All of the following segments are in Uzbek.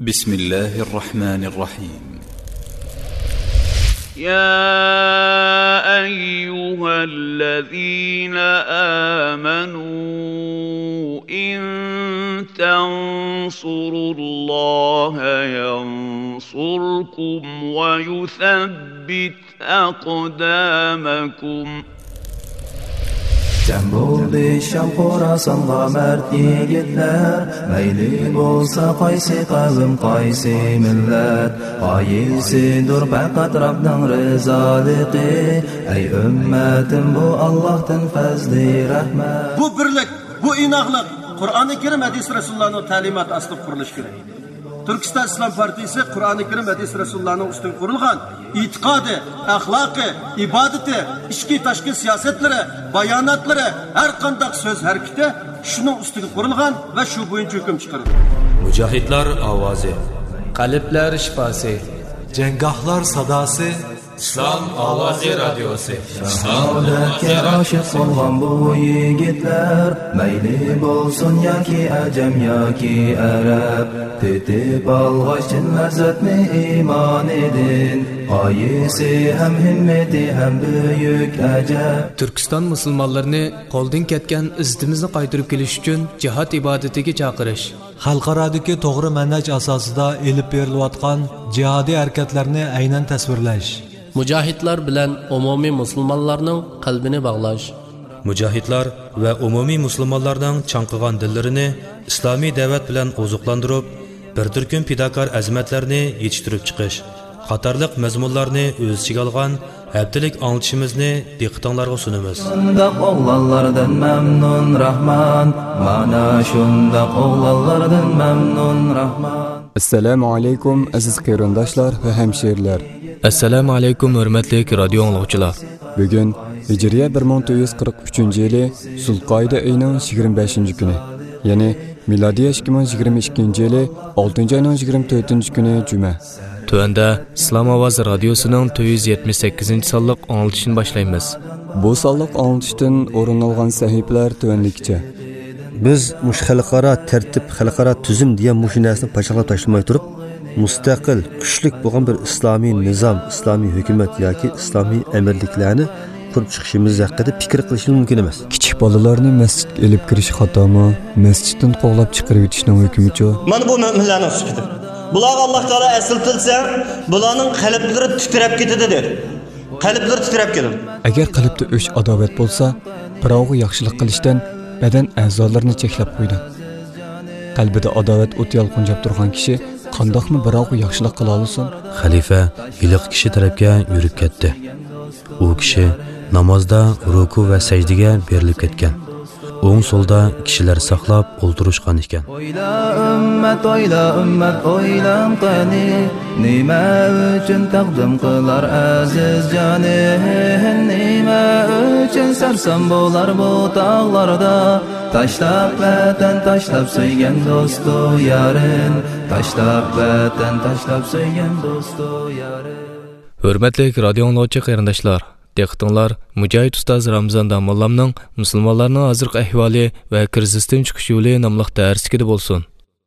بسم الله الرحمن الرحيم. يا أيها الذين آمنوا إن تنصروا الله ينصركم ويثبت أقدامكم. Cem bo'ldi Sham Xorasanға mard yigitlar, mayli bo'lsa qaysi qavm qaysi millat, qaysidir faqat Rabbning rizoligi. Ey ummatim, bu Allohdan fazli rahmat. Bu birlik, bu inoqlik Qur'oni Karim hadis Rasulullohning ta'limoti asli qurilishi kerak. Turkiston Islom partiyasi Qur'oni Karim hadis Rasulullohning ustidan qurilgan e'tiqodi, axloqi, ibodati, ichki tashqi siyosatlari, bayonotlari, har qanday so'z harakati shuning ustiga qurilgan va shu bo'yicha hukm chiqarilgan. Mujohidlar ovozi, qalblar shifosi, janggohlar sadosi, Islom ovozi radiosi. Saodatga oshiq bo'lgan bu yigitlar, mayli bo'lsin yoki ajam yoki arab, tetib olg'achin lazzatni iymon edin, qaysi ham himmati ham buyuk ajab. Turkiston musulmonlarini qo'ldan ketgan izzatimizni qaytarib kelish uchun jihad ibodatiga chaqirish, xalqarodagi to'g'ri manhaj asosida elib berilayotgan jihodiy harakatlarni aynan tasvirlash, mujohidlar bilan umumiy musulmonlarning qalbini bog'lash, mujohidlar va umumiy musulmonlarning chanqigan dillarini islomiy da'vat bilan oziqlantirib, bir turkum fidokor azmatlarni yetishtirib chiqish qatorliq mazmunlarni o'z ichiga olgan haftalik anglitishimizni diqqatingizga sunamiz. Shundoq o'g'lonlardan mamnun Rahman, mana shundoq o'g'lonlardan mamnun Rahman. Assalomu alaykum aziz qarindoshlar va hamshirlar. Assalomu alaykum hurmatli radio anglovchilar. Bugun Hijriya 1443-yili Zulqoida oyining 25-kuni, ya'ni milodiy 2022-yili 6-oyning 24-kuni juma. Tuanda Islom ovozi radiosining 478-sonliq anglitishini boshlaymiz. Bu sonliq anglitishdan o'rin olgan sahifalar tuanlikcha. Biz mush xalqaro tartib, xalqaro tuzum degan mush narsani pachaqlab tashlamay turib, mustaqil, kuchlik bo'lgan bir islomiy nizom, islomiy hukumat yoki islomiy amirliklarni qurib chiqishimiz haqida fikr qilishimiz mumkin emas. Kichik bolalarni masjidga elib kirish xatomi? Masjiddan qo'g'lab chiqarib o'tishning hukmichi? Mana bu mo'minlarning sifati. Bular Alloh taolo asl tilsa, bularning qalblari titrab ketadi dedi. Qalblari titrab ketadi. Agar qalbda o'ch adovat bo'lsa, birovga yaxshilik qilishdan badan a'zolarini cheklab qo'ydi. Qalbida adovat o't yolqinjab turgan kishi qandoqmi birovga yaxshilik qila olsin? Xalifa iliq kishi tarafga yurib ketdi. U kishi namozda ruku va sajdaga berilib ketgan. O'ng solda kishilar saqlab o'ltirishgan ekan. Oyla ummat, oylam qani, nima uchun taqdim qilar aziz joni, nima uchun sarsam bo'lar bu tog'larda, tashlab vatan, tashlab suygan do'stu yarin, tashlab vatan, tashlab suygan do'stu yarin. Hurmatli radio anglovchi qarindoshlar, diqqatinglar Mujohid ustoz Ramzan Damollamning musulmonlarning hozirgi ahvoli va krizisdan chiqish yo'li nomli darsigida bo'lsin.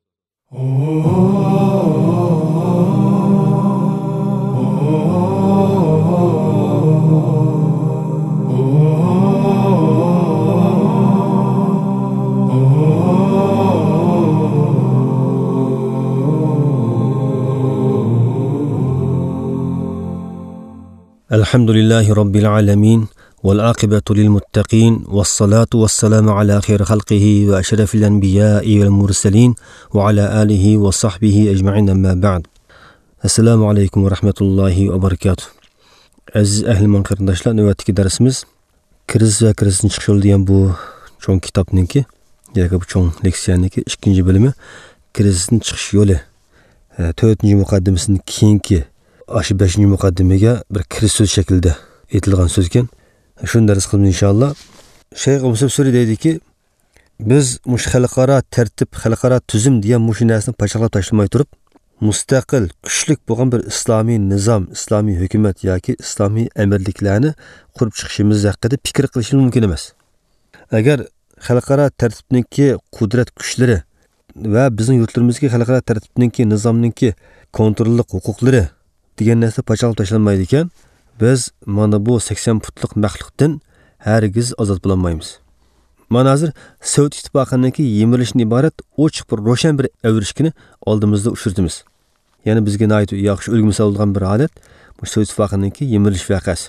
الحمد لله رب العالمين والعاقبة للمتقين والصلاة والسلام على خير خلقه وأشرف الأنبياء والمرسلين وعلى آله وصحبه أجمعين أما بعد. السلام عليكم ورحمة الله وبركاته. Aziz ahli man qarindoshlar, navbatdagi darsimiz kriz va krizdan chiqish yo'li degan bu cho'ng kitobniki, yoki bu cho'ng leksiyaniki 2-bo'limi krizdan chiqish yo'li. 4-muqaddimasining keyingi 5-muqaddimaga bir kirish so'z shaklida aytilgan so'z ekan. Shuni dars qilamiz inshaalloh. Shayx Musab Suri deydiki, biz mush xalqaro tartib, xalqaro tuzum degan mush narsani pachaqlab tashlamay turib, mustaqil, kuchlik bo'lgan bir islomiy nizom, islomiy hukumat yoki islomiy amirliklarni qurib chiqishimiz haqida fikr qilishimiz mumkin emas. Agar xalqaro tartibniki qudrat kuchlari va bizning yurtlarimizga xalqaro tartibninki, nizomninki kontrollik huquqlari degan narsa pachaqlab tashlanmaydi ekan, biz mana bu 80 putliq maxluqdan hargiz ozod bo'lolmaymiz. Mana hozir Sovet ittifoqininki yemirishdan iborat ochiq bir ro'shan bir avrishkini oldimizda uchirtimiz. Ya'ni bizga yaxshi o'lgim solgan bir holat bu Sovet ittifoqininki yemirish voqeasi.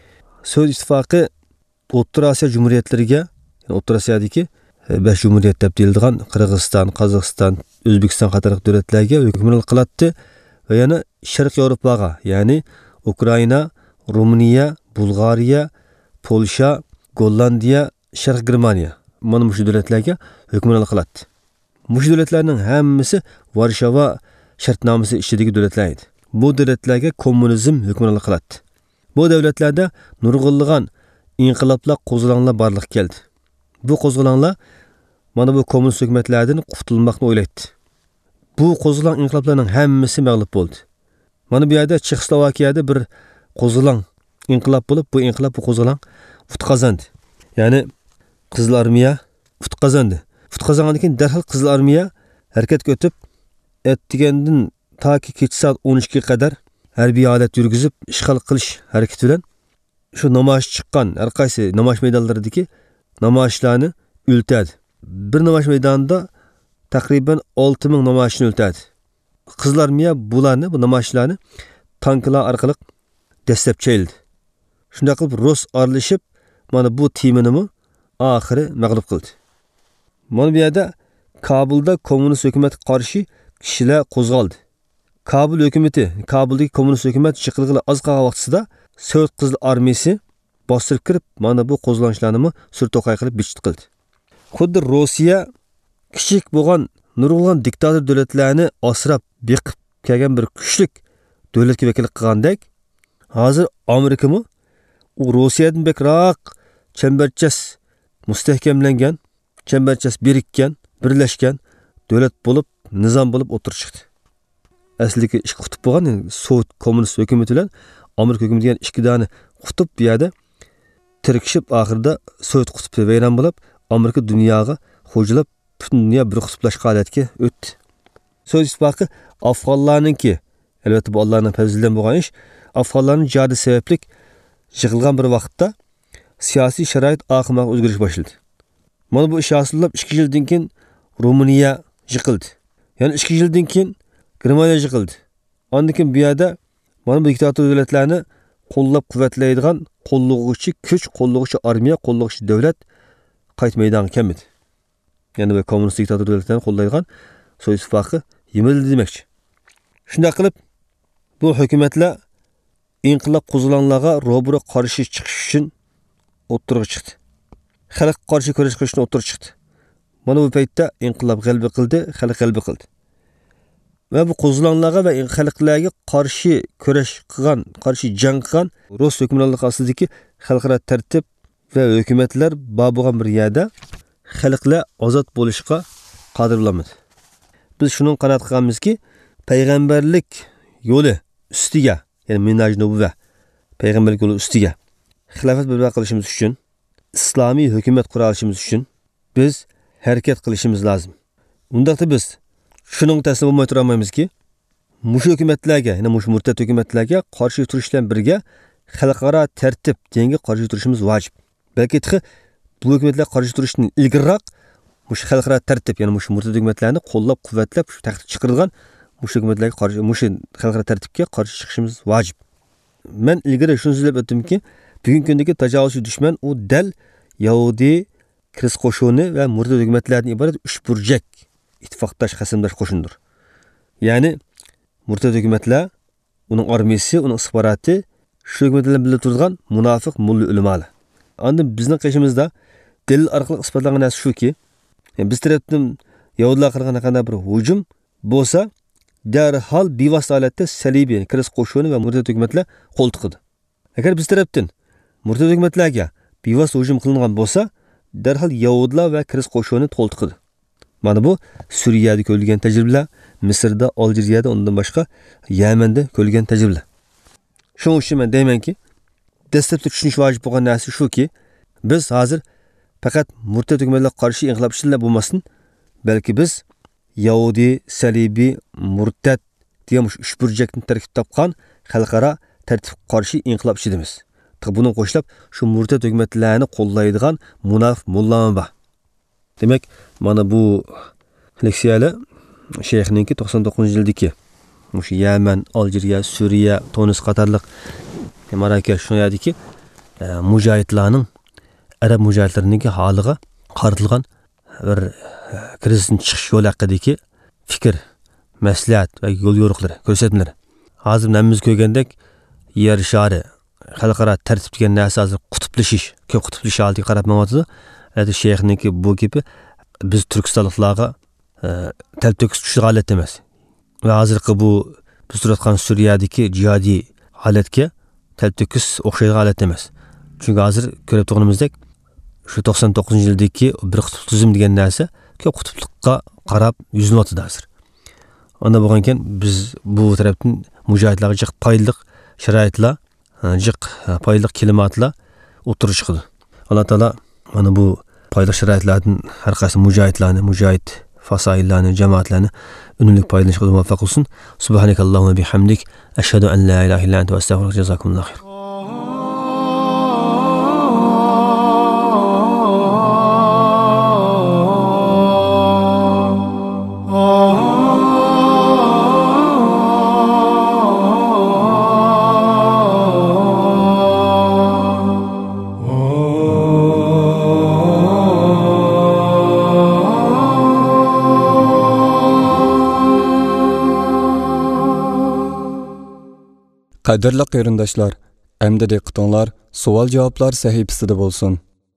Sovet ittifoqi O'rta Osiyo jumhuriyatlariga, ya'ni O'rta Osiyodagi 5 jumhuriyat deb deyiladigan Qirg'iziston, Qozog'iston, O'zbekiston qator davlatlarga hukmronlik qiladi va yana Sharq Yevropaga, ya'ni Ukraina, Ruminiya, Bulgariya, Polsha, Gollandiya, Sharq Germaniya mana bu davlatlarga hukmronlik qiladi. Bu davlatlarning hammasi Varshava shartnomasi ichidagi davlatlar edi. Bu davlatlarga kommunizm hukmronlik qiladi. Bu davlatlarda nurg'unlagan inqiloblar, qo'zg'olonlar barliq keldi. Bu qo'zg'olonlar mana bu kommunist hukumatlardan qutulmoqni o'ylaydi. Bu qo'zg'olon inqiloblarning hammasi mag'lub bo'ldi. Mana bu yerda Chexoslovakiyada bir qo'zg'olon inqilob bo'lib, bu qo'zg'olon qozandi. Ya'ni Qizil armiya qozandi. Qozongandan keyin darhol Qizil armiya harakatga o'tib, ertagandan toki kech soat 12 ga qadar harbiy holat yurgizib, ishg'ol qilish harakati bilan shu namoyish chiqqan har qaysi namoyish maydonlaridagi namoyishlarni o'ltadi. Bir namoyish maydonida taqriban 6000 namoyishni o'ltadi. Qizil armiya bularni, bu namoyishlarni tanklar orqali dastlab chayildi. Shunday qilib Rus aralashib, mana bu timini oxiri mag'lub qildi. Mana bu yerda Kabulda kommunist hukumatga qarshi kishilar qo'zg'aldi. Kabul hukumati, Kabuldagi kommunist hukumat yiqilg'ili oz qolgan vaqtida Sovet Qizil armiyasi bostirib kirib, mana bu qo'zg'olonlarni surtoqay qilib bichit qildi. Xuddi Rossiya kichik bo'lgan nurg'un diktator davlatlarni asrab beqib kelgan bir kuchlik davlatga vakillik qilgandek, hozir Amerikami u Rossiyadan bekroq chambarchas mustahkamlangan, chambarchas birikkan, birlashgan davlat bo'lib, nizom bo'lib o'tirib chiqdi. Aslida ikki qutb bo'lgan Sovet kommunist hukumati bilan Amerika hukumati degan ikki dona qutb bu yerda tirkishib, oxirida Sovet qutbi vayron bo'lib, Amerika dunyoga xo'jilab, butun dunyo bir qutblashgan holatga o'tdi. Sovet ittifoqi Afg'onlarninki, albatta bu Allohning fazlidan bo'lgan ish, Afg'onlarning jihodi sababli yig'ilgan bir vaqtda siyosiy sharoit oqimga o'zgarish boshladi. Mana bu ish hosilab 2 yildan keyin Ruminiya yiqildi. Ya'ni 2 yildan keyin Germaniya yiqildi. Ondan keyin bu yerda mana bu diktator davlatlarni qo'llab-quvvatlaydigan qo'llovchi kuch, qo'llovchi armiya, qo'llovchi davlat qayt maydonga kelmadi. Ya'ni bu kommunist diktator davlatlarni qo'llaydigan Sovet ittifoqi yemildi demoqchi. Shunday qilib bu hukumatlar inqilob qo'zg'olonlarga ro'bara qarshi chiqish uchun o'ttirib chiqdi. Xalqqa qarshi kurash qilishni o'ttirib chiqdi. Mana bu paytda inqilob g'alaba qildi, xalq g'alaba qildi. Va bu qo'zg'olonlarga va xalqlarga qarshi kurash qilgan, qarshi jang qilgan Rus hukmronligi ostidagi xalqaro tartib va hukumatlar bor bo'lgan bir yerda xalqlar ozod bo'lishga qodir bo'lmadi. Biz shuni qanoat qilganmizki, payg'ambarlik yo'li ustiga, ya'ni minhaj nubuva, payg'ambarlik yo'li ustiga xilofat barpo qilishimiz uchun, islomiy hukumat qura olishimiz uchun biz harakat qilishimiz lozim. Undaqda biz shuning taslim bo'lmay tura olmaymizki, mushu hukumatlarga, ya'ni mushu murtad hukumatlarga qarshi turish bilan birga xalqaro tartib dengiga qarshi turishimiz vojib. Balki bu hukumatlar qarshi turishdan ilgariroq mushu xalqaro tartib, ya'ni mushu murtad hukumatlarni qo'llab-quvvatlab shu taxtga chiqargan mushu hukumatlarga qarshi, mushu xalqaro tartibga qarshi chiqishimiz vojib. Men ilgari shuni so'zlab o'tdimki, bugungi kundagi tajovuzchi dushman u dal Yahudi, Kirist qo'shuni va murtad hukumatlardan iborat 3 burjak ittifoqdosh, qasamdosh qo'shindir. Ya'ni murtad hukumatlar, uning armiyasi, uning istixboroti shu hukumatlar bilan turgan munofiq mulla ulamolar. Endi bizning qishimizda dalil orqali isbotlangan narsa shuki, biz tarafdan Yahudilar qilgan qanday bir hujum bo'lsa, darhol bevosita holatda salibiy, Kirist qo'shuni va murtad hukumatlar qo'l tiqdi. Agar biz tarafdan murtad hukumatlarga bevosita hujum qilingan bo'lsa, darhol Yahudilar va Kirist qo'shuni qo'l tiqdi. Mana bu Suriyada ko'rilgan tajribalar, Misrda, Aljeriyada, undan boshqa Yamanda ko'rilgan tajribalar. Shuning uchun men deymanki, dastlabki tushunish vojib bo'lgan narsa shuki, biz hozir faqat murtad hukumatlarga qarshi inqilob ishlar bo'lmasin, balki biz Yahudi, Salibi, Murtad degan uch burjakni tarkib topgan xalqaro tartibga qarshi inqilob ishidimiz. Buni qo'shilib, shu murtad hukumatlarni qo'llaydigan munofiq mullalar bor. Demak, mana bu leksiyalar Sheyxninki 99-yildagi shu Yaman, Aljeriya, Suriya, Tunis qatorliq Marokash shu yerdagi mujohidlarning arab mujohidlarining holiga qaratilgan bir krizdan chiqish yo'li haqidagi fikr, maslahat va yo'l yo'riqlari, ko'rsatmalar. Hozir namimiz ko'rgandek yer shari xalqaro tartib degan narsa hozir qutblashish, ko'p qutblish holga qarab mavjud. Hadi Sheyxninki bu gapi biz turkistonliklarga talto'kis tushgan holat emas. Va hozirgi bu biz turayotgan Suriyadagi jihodiy holatga talto'kis o'xshaydigan holat emas. Chunki hozir ko'rib turganimizdek shu 99-yildagi bir qutblizm degan narsa ko'p qutblikqa qarab yuzilyapti hozir. Onda bo'lgan ekan biz bu tarafdan mujohidlarga jiq foydali sharoitlar, jiq foydali klimatlar o'tirib chiqdi. Alloh taolo mana bu foydali sharoitlardan har qaysi mujohidlarni, mujohid fasaillarni, jamoatlarni unumli foydalanishga muvaffaq qilsin. Subhanakallahumma bihamdik, ashhadu an la ilaha illa anta astaghfiruka va jazakumulloh khair. Qadirli qarindoshlar, endi diqqatinglar savol-javoblar sahifasida bo'lsin.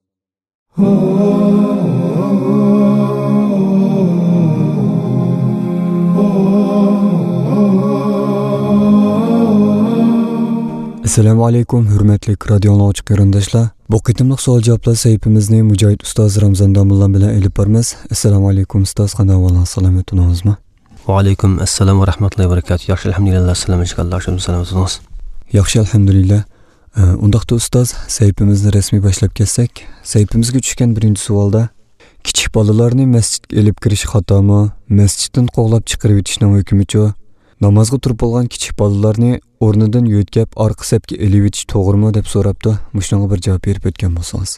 Assalomu alaykum, hurmatli radio anglag'uchi qarindoshlar. Bu qitimliq savol-javoblar sahifamizni Mujohid ustoz Ramzon Domullah bilan elib boramiz. Assalomu alaykum ustoz, qanday ahvolingiz, salomatingizmi? Va alaykum assalom va rahmatullohi va barakatuh. Yaxshi, alhamdulillah, salomatingiz. Yaxshi, alhamdulillah. Undaqda ustoz, sahifamizni rasmiy boshlab ketsak, sahifamizga tushgan birinchi savolda kichik bolalarni masjidga elib kirish xatomi, masjiddan qo'g'lab chiqarib etishning hukmichi, namozga turib bo'lgan kichik bolalarni o'rnidan yo'tkab orqa safga elib etish to'g'rimi deb so'rabdi. Mushunga bir javob berib o'tgan bo'lsangiz.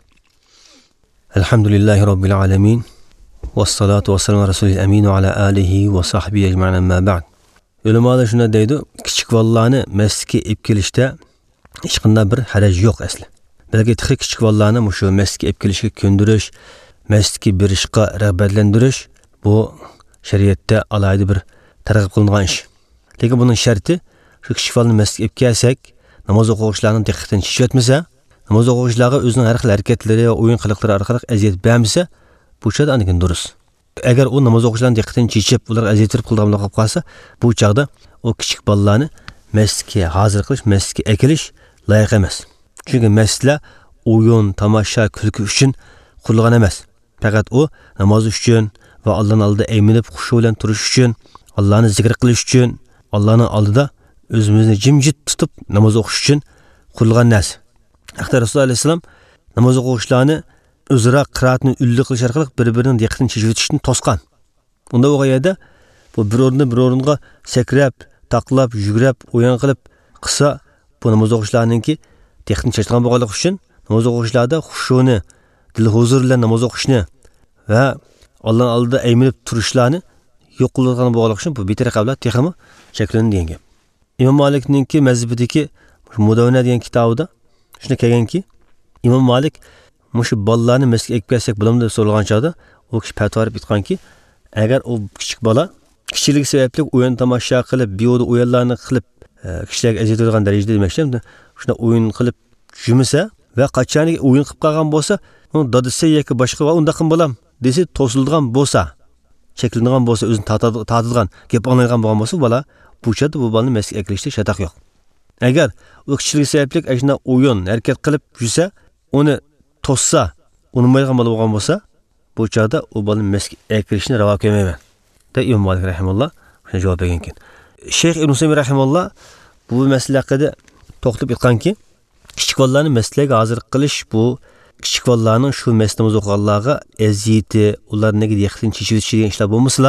Alhamdulillahi robbil alamin. Vassalatu vassalamu rasulil amin va ala alihi va sahbihi ecmaîn amma ba'd. Ulamolar shuna deydi, kichik bolalarni masjidga olib kelishda hech qanday bir haraj yo'q asli. Balki kichik bolalarni shu masjidga olib kelishga ko'ndirish, masjidga berishga rag'batlantirish bu shariatda alohida bir targ'ib qilingan ish. Lekin buning sharti shu kichik bolani masjidga olib kelsak, namoz o'quvchilarning diqqatini chechvatmasa, namoz o'quvchilarga o'zining har xil harakatlari va o'yin qiliqlari orqali aziyat bermasa, bu chog'da aniq durust. Agar u namoz o'quvchilarning diqqatini chechib, ular aziyat qilib qilib qolsa, bu chog'da o kichik bolalarni masjidga hozir qilish, masjidga akilish loyiq emas. Chunki masjidlar o'yin, tomosha, kulki uchun qurilgan emas. Faqat u namoz uchun va Allohning oldida ayminib xushu bilan turish uchun, Allohni zikr qilish uchun, Allohning oldida o'zimizni jimjit tutib namoz o'qish uchun qurilgan narsa. Hatta Rasululloh alayhisalom namoz o'quvchilarni o'zaro qiroatni ulli qilish orqali bir-birining diqqatini chechishni tosqan. Unda o yerda bu bir o'ringa sakrab, taqlab, yugurib, o'yin qilib qilsa, bu namoz o'quvchilarningki diqqatini chechgan bo'lganligi uchun namoz o'quvchilarda xushuni, dil huzur bilan namoz o'qishni va Allohning oldida ayminib turishlarni yo'q qilgan bo'lganligi uchun bu betaraqablar texmi shaklini degan. Imom Malikningki mazhabidagi Mudavvana degan kitobida shuni kelganki, Imom Malik mushu bolalarni masjidga olib kelsak bo'ladimi deb so'ralgan chog'da u kishi fatvo berib aytganki, agar u kichik bola kichiligi sababli o'yin tomosha qilib, biyoda o'yinlarni qilib, kishilarga aziyat qilgan darajada demakchi, shunda o'yin qilib jumisa va qachoniki o'yin qilib qolgan bo'lsa, uni dadisi yoki boshqa va unda qim bo'lam desa to'sildigan bo'lsa, cheklangan bo'lsa, o'zini tatadigan, gap anglaydigan bo'lgan bo'lsa, bola bu chog'da bu bolani masjidga kirishda shatoq yo'q. Agar u kichiligi sababli ashuna o'yin harakat qilib yursa, uni to'ssa, unmaydigan bola bo'lgan bo'lsa, bu chog'da u bolani masjidga kirishni ravo ko'rmayman. Da Imom Malik rahimahulloh shunday javob bergan ekan. Sheyx Ibn Usaymin rahimahulloh bu masala haqida to'xtalib aytganki, kichik bolalarni masjidga hozir qilish bu kichik bolalarning shu masjidimiz o'qiganlarga aziyati, ularning diqqatini chechib degan ishlar bo'lmasa,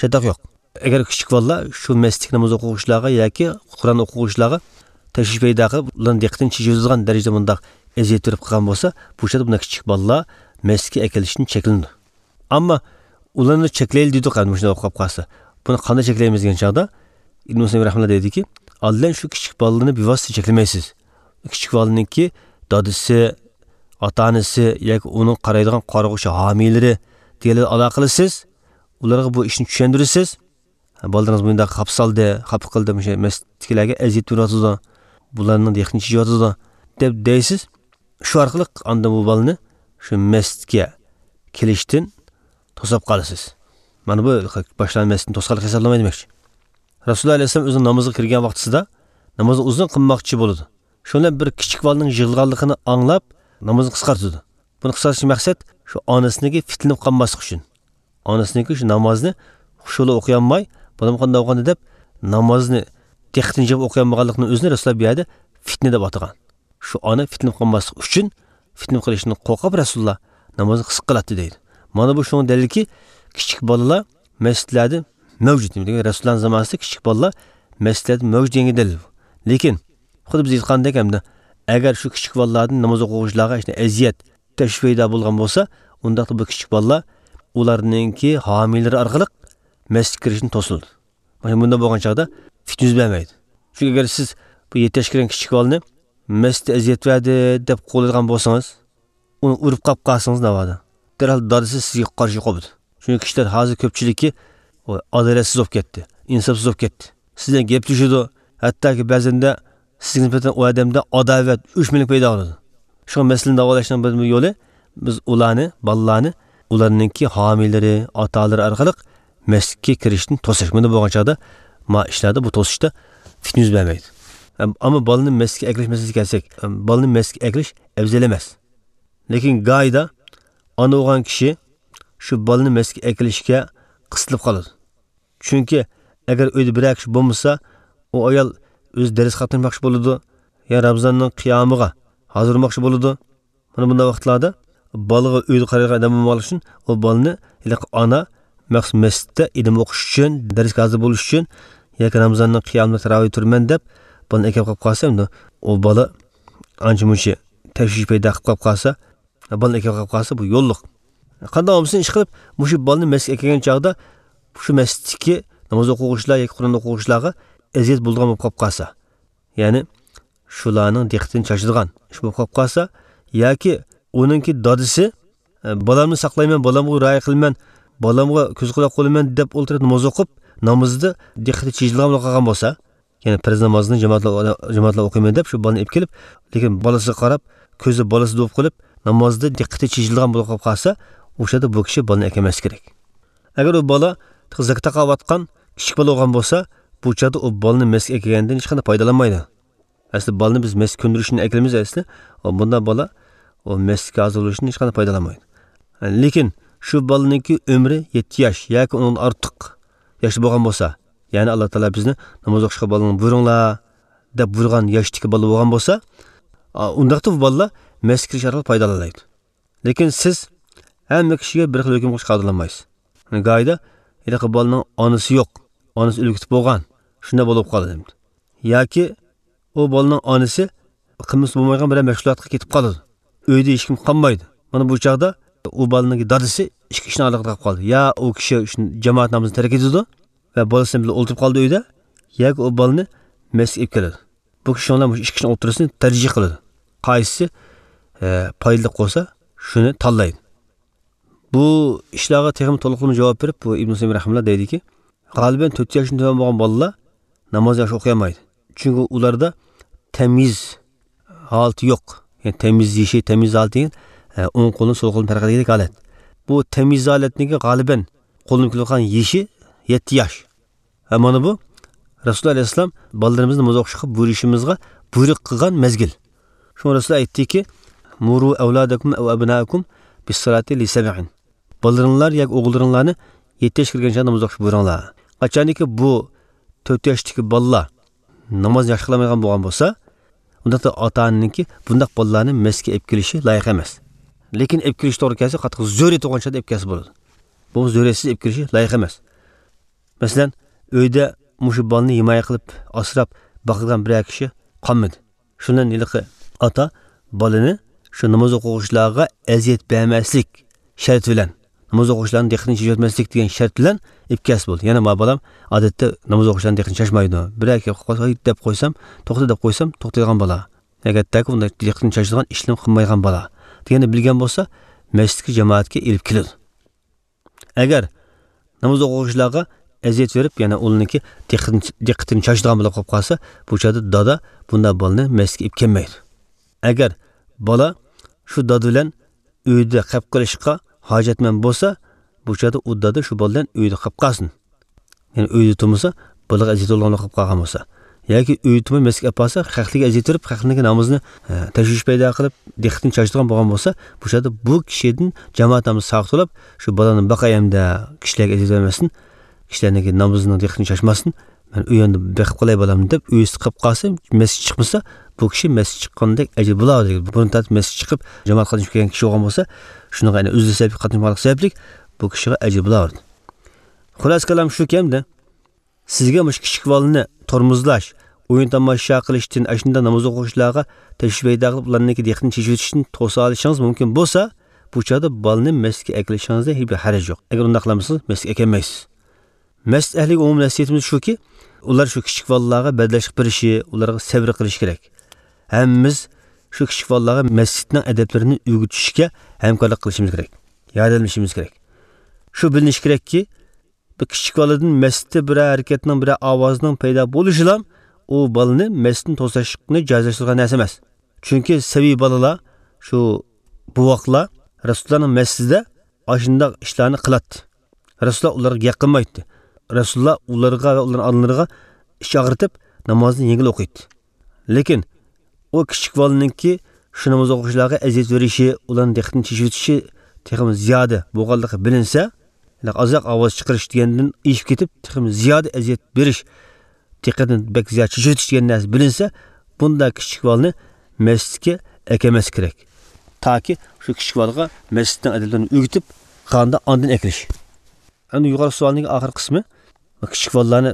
Şadaq yo'q. Agar kichik bolalar shu masjid namoz o'quvchilarga yoki Qur'on o'quvchilarga tashvish paydo qilib, ularning diqqatini chejizgan darajada bundaq eziyat berib qilgan bo'lsa, bu yerda bunday kichik bolalar masjidga akilishni cheklandi. Ammo ularni cheklaydi deydi qanday shunday o'qib qolsa. Buni qanday cheklaymiz degan chaqda Ibn Musayyib rahimahulloh dediki, Allohdan shu kichik bolalarni bevosita cheklamaysiz. Kichik bolaninki dadisi, ota-onasi yoki uning qaraydigan qarg'uchi homilari degan aloqalisiz, ularga bu ishni tushundirasiz. Bolalarınız bunda qapsaldı, qapı qildi, masjidlarga aziyat beradi, bularning diqqatini chejadi deb deysiz. Shu orqali anda bu bolani shu masjidga kelishdan to'sab qolasiz. Mana bu boshlangan masjidni to'sqanlik hisoblamaydi demakchi. Rasululloh alayhisalom o'zining namozga kirgan vaqtida namozni uzun qilmoqchi bo'ldi. Shunda bir kichik bolaning yig'ilganligini anglab namozni qisqartirdi. Buni qisqartirish maqsad shu onasiga fitnab qolmaslik uchun. Onasiga shu namozni xushula o'qiy olmay, bolam qanday o'qiganda deb namozni diqqatini jilib o'qiy olmaganlikni o'zini Rasululloh bu yerda fitna deb atagan. Shu ona fitnab qolmaslik uchun fitnab qilishni qo'rqib Rasululloh namozni qisqa qiladi deydi. Mana bu shunga dalilki, kichik bolalar masjidlarda mavjud. Demak, Rasululloh zamonasida kichik bolalar masjidlarda mavjud degan dalil. Lekin xuddi biz aytgandek hamda agar shu kichik bolalarning namoz o'quvchilarga ishni aziyat tashvish paydo bo'lgan bo'lsa, unda bu kichik bolalar ularningki homilari orqali masjidga kirishni to'sildi. Mana bunda bo'lgan chaqda fitna yuz bermaydi. Chunki agar siz bu 7 yoshga kirgan kichik bolani masjidda aziyat berdi deb qo'yilgan bo'lsangiz, uni urib qolib qolsangiz navoda. Derhal dadisi sizga qarshi qo'ydi. Chunki kishilar hozir ko'pchilikki adolatsiz bo'lib ketdi, insofsiz bo'lib ketdi. Sizdan gap tushidi, hattoki ba'zanda sizning nisbatan u odamda adovat, o'chmanlik paydo bo'ladi. Shu masalani davolashning bir yo'li biz ularni, bolalarni, ularningki homilari, otalari orqali masjidga kirishni to'sish. Bunda bo'lgan chaqda ma ishlarda bu to'sishda fitna yuz bermaydi. Ammo bolani masjidga akilish masalasiga kelsak, bolani masjidga akilish afzal emas. Lekin qoida ona o'g'an kishi shu bolani masjidga akilishga qisilib qoladi. Chunki agar uyda bir kishi bo'lmasa, u ayol o'z dars qatnashmoqchi bo'ladi, ya Ramazonning qiyomiga hozir bo'lmoqchi bo'ladi. Mana bunday vaqtlarda bolaga uyda qaragan odam bo'lmoq uchun u bolani ona maqsad masjidda ilm o'qish uchun, dars hozir bo'lish uchun yoki Ramazonning qiyomida tarovih turman deb bolani akab qolib qolsa, u bola ancha-muncha tashvish paydo qilib qolsa, bolani akab qolib qolsa bu yo'lliq. Qanday bo'lsin ish qilib, mushu bolani masjidga kelgan chaqda shu masjiddagi namoz o'quvchilar yoki Qur'on o'quvchilarga aziyat bo'lgan bo'lib qolib qolsa, ya'ni shularning diqqatini chashirgan ish bo'lib qolib qolsa yoki uningki dadisi bolamni saqlayman, bolamga rioya qilman, bolamga ko'z quloq qo'laman deb o'ltirib namoz o'qib, namozida diqqati chejilgan bo'lgan bo'lsa, ya'ni farz namozni jamoatlar o'qiyman deb shu bolani olib kelib, lekin bolasiga qarab, ko'zi bolasi bo'lib qolib, namozda diqqati chejilgan bo'lib qolsa, o'shada bu kishi bolani akamas kerak. Agar u bola zakta qavatgan kichik bola bo'lgan bo'lsa, bu chaqda u bolani masjidga kelgandan hech qanday foydalanmaydi. Asli bolani biz masjid ko'ndirishni aklimiz asli, bundan bola o masjidga hazırlaşını hech qanday foydalanmaydi. Lekin shu bolaninki umri 7 yosh yoki undan ortiq yosh bo'lgan bo'lsa, ya'ni Alloh taolo bizni namoz o'qishga bolani buyuringlar deb buyurgan yoshdagi bola bo'lgan bo'lsa, undaqda bu bolalar masjidga kirish orqali foydalanadi. Lekin siz hamma kishiga bir xil hukm qilish qo'llanmaysiz. Qoida, iliq bolaning onasi yo'q, onasi o'lib bo'lgan, shunda bo'lib qoladi. Yoki o bolaning onasi qilmis bo'lmagan bir mashg'ulotga ketib qoladi. Uyda hech kim qolmaydi. Mana bu chaqda u bolaning dadasi ichki ishni aloqa qilib qoldi. Ya u kishi jamoat namozini tark etdi va bolasi bilan o'ltirib qoldi uyda, yoki u bolani masjidga olib keladi. Bu kishi ona ichki ishni o'tirisini tarjih qiladi. Qaysi foydali bo'lsa, shuni tanlaydi. Bu ishlarga texnik to'liqlanib javob berib, bu Ibn Musayyib rahimahulloh deydiki, g'aliban 4 yoshdan to'g'ri bo'lgan bolalar namoz yaxshi o'qiyamaydi. Chunki ularda tamiz holati yo'q. Yani temiz yeşi, temiz altın, on kolun, sol kolun fark edildiği halet. Bu temiz aletindeki galiben kolun kılıkan yeşi 7 yaş. Ama bu Resulullah Aleyhisselam balalarımızın namaz okuşup buyuruşumuzga buyruk kılgan mezgil. Şu Resulullah aytti ki, muru evladakum ev abnaakum bis salati li seb'in. Balalarınlar yak oğullarınlarını 7 yaş kirgen namaz okuşup buyuranlar. Kaçani ki bu 4 yaştaki balalar namaz yaş kılamayan boğan bolsa, unda da ota-onaninki bundaq bolalarni masjidga olib kelishi loyiq emas. Lekin olib kelish to'g'ri kelsa, qattiq zo'ri to'g'anchada olib kelsa bo'ladi. Bu zo'rasiz olib kelishi loyiq emas. Masalan, uyda mushu balni himoya qilib, asrab baqirgan bir kishi qolmadi. Shundan yiliqi ota balini shu namoz o'quvchilarga aziyat bermaslik shart bilan, namoz o'quvchilarni diqqatini chekmaslik degan shart bilan ipkas bo'ldi. Yana ma bolam odatda namoz o'quvchilarni diqqatini chashmaydi. Bir qo'y deb qo'ysam, to'xta deb qo'ysam, to'xtaydigan bola. Agarda bunday diqqatini chashadigan ishni qilmaydigan bola degani bilgan bo'lsa, masjidga jamoatga elib keladi. Agar namoz o'quvchilarga aziyat verib, yana ularniki diqqatini chashadigan bola qolib qolsa, bu chog'da dada bunday bolani masjidga olib kelmaydi. Agar bola shu dada bilan uyda qolib qolishga hojatman bo'lsa, bu chog'da u dada shu boladan uyda qolib qolsin. Ya'ni uyda turmasa, bolaga aziyat olgan qolib qolgan bo'lsa, yoki uyda turmay masjidga olib borsa, xalqliga aziyat verib, xalqning namozni tashvish paydo qilib, diqqatini chashadigan bo'lgan bo'lsa, bu chog'da bu kishidan jamoat namozi saqlab, shu bolani baqayamda kishilarga aziyat vermasin, kishilarning namozining diqqatini chashmasin, men uyimda beqib qolay bolam deb uyda qolib qolsa, masjid chiqmasa, bu kishi masjid chiqqandek ajr bo'ladi. Buni tatib masjid chiqib, jamoat qilib kelgan kishi bo'lgan bo'lsa, shunga yana o'zi sabab qatnashmoqlik sabablik bu kishiga ajr bo'ladi. Xulos kalam shu kamda sizga mush kichik bolani tormozlash, o'yin tomosha qilishdan, ashunda namoz o'quvchilarga tashvish paydo qilib, ularning diqqatini chekishdan to'sa olishingiz mumkin bo'lsa, bu chog'da bolani masjidga akilishingizda hech bir haraj yo'q. Agar unda qilmasangiz, masjidga kelmaysiz. Masjid ahliga umum nasihiyatimiz shuki, ular shu kichik bolalarga badlashib berishi, ularga sabr qilish kerak. Hammamiz shu kichik bolalarga masjidning adablarini o'rgatishga hamkorlik qilishimiz kerak. Yordamlashishimiz kerak. Shu bilinish kerakki, bu kichik boladan masjidda bir harakatning, bir ovozning paydo bo'lishi ham u bolani masjidni to'sashni jazolashtirgan narsa emas. Chunki sabiy bolalar shu bu vaqtlar Rasulullohning masjidida ashunday ishlarni qiladi. Rasululloh ularga yaqinmaydi. Rasululloh ularga va ularning onalariga ish og'ritib namozni yengil o'qiydi. Lekin o kichik bolaninki shu namoz o'quvchilarga aziyat verishi, ularning diqqatini chekishirishi texmi ziyoda bo'lganligi bilinsa, ozoq ovoz chiqarish degandan ishib ketib, texmi ziyoda aziyat berish, diqqatini bek ziyoda chekishirish degan narsa bilinsa, bunda kichik bolani masjidga akamas kerak. Taki shu kichik bolaga masjidning adablarini o'rgatib, qanda ondan akilish. Endi yuqori savolning oxir qismi kichik bolalarni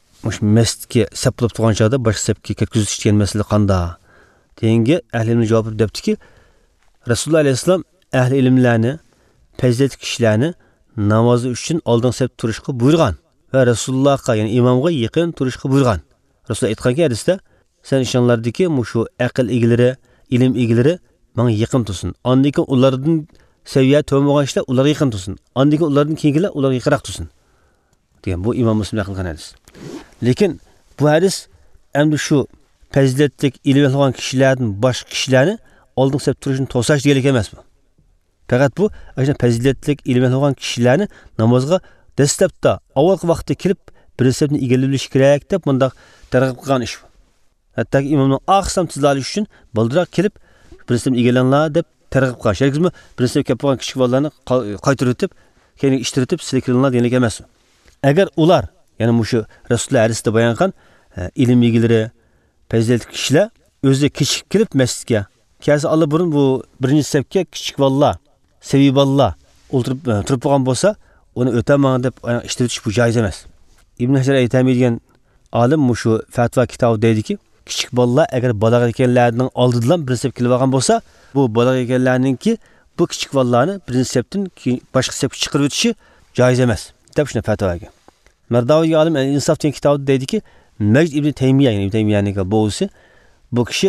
masjidga sap qilib turgan chog'da boshqa sapga kirgizish degan masala qanday? Deyinga ahli ilm javob beribdiki, Rasululloh alayhisalom ahli ilmlarni, fazilatli kishilarni namozi uchun oldin sap turishga buyurgan va Rasulullohga, ya'ni imomga yaqin turishga buyurgan. Rasululloh aytganki hadisda, sen ishonlardiki, shu aql egalari, ilm egalari menga yaqin tursin. Ondan keyin ulardan seviye to'magan ishlar ularga yaqin tursin. Ondan keyin ulardan keyingilar ularga yaqinroq tursin. Degan bu Imom Muslim qilgan hadis. Lekin bu hadis endi shu fazilatli ilm olgan kishilardan boshqa kishilarni oldin sap turishni to'sash degan emas bu. Faqat bu ashuna fazilatli ilm olgan kishilarni namozga dastlabda avvalgi vaqtda kelib bir sabni egallash kerak deb bunda targ'ib qilgan ish. Hatto imomning oxsam tizlalish uchun baldiroq kelib bir sabni egallanglar deb targ'ib qilish. Ya'ni bir sabni kelib qolgan kichik bolalarni qaytarib o'tib, keyin ishtiritib silkiringlar degan emas. Agar ular, ya'ni shu Rasululloh hadisida bayon qilgan ilm egalari, fazilatli kishilar o'zi kichik kelib masjidga kelsa, Allah burun bu birinchi safga kichik bolalar, seviy bolalar o'tirib turib qolgan bo'lsa, uni o'taman deb ishtiritish bu joiz emas. Ibn Hajar aytamidigan olim shu fatvo kitobi deydiki, kichik bolalar agar balag'a ekanlarning oldidan bir saf kelib olgan bo'lsa, bu balag'a ekanlarningki bu kichik bolalarni birinchi safdan boshqa safga chiqarib o'tishi joiz emas deb shuni fatvo bergan. Mardaviy olim Insof degan kitobida deydiki, Majd ibn Taymiya, ya'ni Ibn Taymiyaning bo'g'isi, bu kishi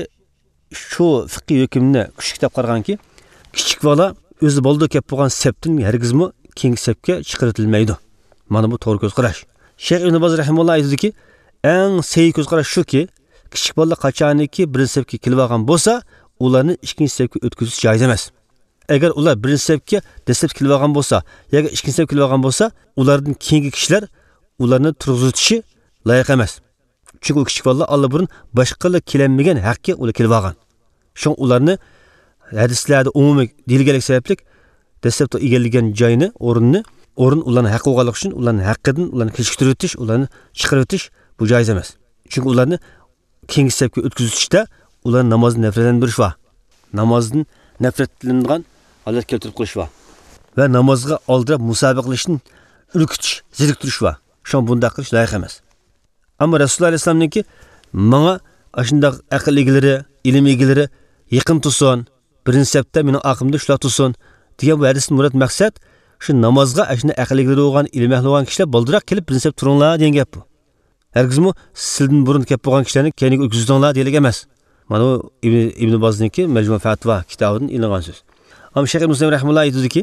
shu fiqh hukmini kuchli kitоб qaraganki, kichik bola o'zi bo'ldi kelib bo'lgan safdan hargizmi keyingi safga chiqaritilmaydi. Mana bu to'g'ri ko'z qarash. Shayx Ibn Baz rahimahulloh aytdiki, eng sey ko'z qarash shuki, kichik bola qachoniki birinchi safga kelib olgan bo'lsa, ularni ikkinchi safga o'tkazish joiz emas. Agar ular birinchi safga dastlab kelib olgan bo'lsa, yoki ikkinchi safga kelib olgan bo'lsa, ulardan keyingi kishilar ularni turg'izitishi loyiq emas. Chunki u kichik bolalar Allah burun boshqalar kelinmagan haqqa ular kelib olgan. Shun ularni hadislarda umumiy deyilganlik sababli dastlabda egallagan joyini, o'rin ularning haqqi bo'lganligi uchun ularning haqqidan ularni kechiktirib o'tish, ularni chiqarib o'tish bu joiz emas. Chunki ularni keyingi safga o'tkazishda ular namozni nafratlantirish va namozning nafratlangan holatga keltirib qo'yish va namozga oldirib musobaqa qilishni urkitish, zeriktirish va Şu bunda qilish loyiq emas. Ammo Rasululloh alayhisolamniki menga ashundaq aql egalari, ilm egalari yaqin tursin, prinsipda meni aqimda shular tursin degan bu hadisning murod maqsad shu namozga ashuna aql egalari bo'lgan, ilm ehli bo'lgan kishilar boldiroq kelib prinsip turinglar degan gap bu. Herkesmi sizdan burun kelib bo'lgan kishilarni keyinga o'tkazinglar deyilik emas. Mana bu Ibn Baz'niki Majmu' Fatva kitobidan ilingan so'z. Ammo Shayx Ibn Usaym rahimahulloh aytdiki,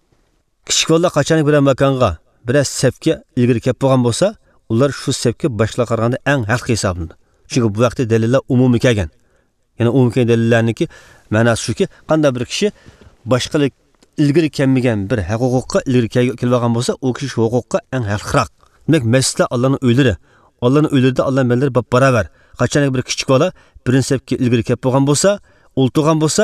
kichik bolalar qachon bir makonga, bir safga ilgari kelib bo'lgan bo'lsa, ular shu safga boshqa qaraganda eng haqli hisoblanadi. Chunki bu vaqtda dalillar umumiy kelgan. Ya'ni umumiy dalillarniki ma'nosi shuki, qanday bir kishi boshqalik ilgari kelmagan bir huquqqa ilgari kelgan bo'lsa, u kishi shu huquqqa eng haqliroq. Demak, masjidlar Allohning uylari. Allah'ın öylerde Allah melleri beraber. Kaçan bir küçük bala prinsip ki ilgili kep bo'lgan bo'lsa, oltuğan bo'lsa,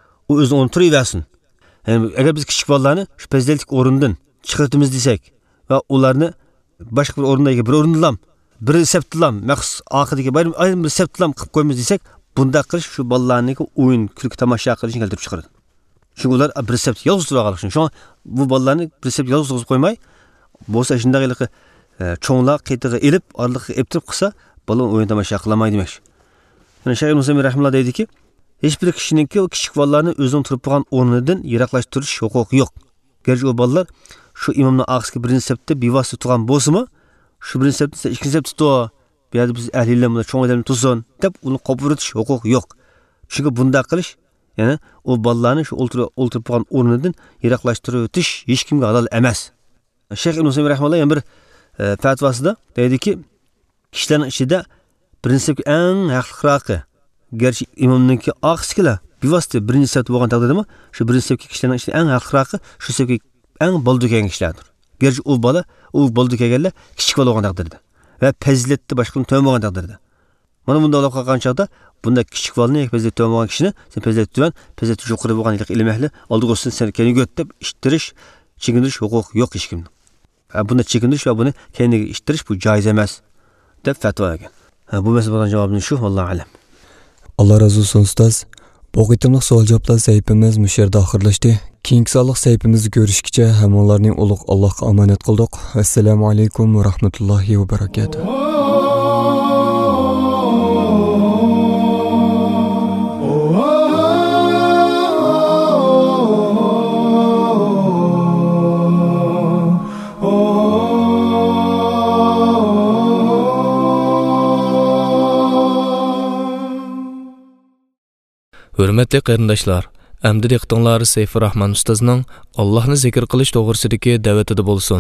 o özünü unutturuversin. Yani eğer biz küçük balalarını şu prezidentlik orundan çıkartımız desek ve onlarını başka bir orundaki bir orundulam, bir septilam, maqs ahideki ayrı bir septilam kıp koyumuz desek, bunda kılış şu balalarındaki oyun, külük tamaşa kılışını geldirip çıkarır. Çünkü onlar bir sept yalnız durağalıksın. Şu an bu balalarını bir sept yalnız durup koymay, bolsa işinde gaylıkı çoğunluğa qeytiga elip, arlıqı eptirip qısa, balon oyun tamaşa qılamay demek. Yani Şeyh Muslim rahimullah deydi ki, hiçbir kişininki o küçük balalarını özünün turup bo'lgan o'rnidan yiroqlashtirish huquqi yo'q. Gerçi o balalar şu imamning ağzıki birinci septde bevosita turgan bo'lsa-mu, şu birinci septde ikkinchi septde tur, bu yerda biz ahlilar bilan cho'ng odamni tursin deb uni qo'piritish huquqi yo'q. Chunki bunda qilish, ya'ni o balalarni shu o'ltirib bo'lgan o'rnidan yiroqlashtirib o'tish hech kimga halol emas. Şeyh Ibn Usaym rahimullah yana bir fatvasida deydi ki, kishilarning ichida prinsip eng haqliroqi, gerçi imomninki oqsikila bevosita birinchi sepda bo'lgan taqdirdami, shu birinchi sepga kishilarning ichida eng haqliroqi shu sepga eng boldi kelgan kishilardir. Gerçi u boldi kelganlar kichik bola bo'lgan taqdirda va fazilatda boshqaning to'g'ri bo'lgan taqdirda. Mana bunda olib qolgan chaqda bunda kichik bolani fazilat to'g'ri bo'lgan kishini sen fazilat tuvan, fazilat yuqori bo'lgan ilm ehli oldiga o'tsin sen keyin o'tib ishtirish, chekindirish huquq yo'q hech kimning. Bunda çekindirish va buni kendiga ishtirish bu joiz emas deb fatvo bergan. Bu masala bilan javobim shu, vallohu alam. Allah razı olsun ustoz. Bu qitimliq savol-javoblar sayfimiz bu yerda oxirlashdi. Keyingi sonliq sayfimizni ko'rishgacha hammalarning ulug' Allohga omonat qildik. Assalomu alaykum va rahmatullohi va barakatuh. Hürmetli qarindoshlar, əmdi diqqətinizlər Seyfi Rahman ustazning Allohni zikr qilish to'g'risidagi da'vatida bo'lsin.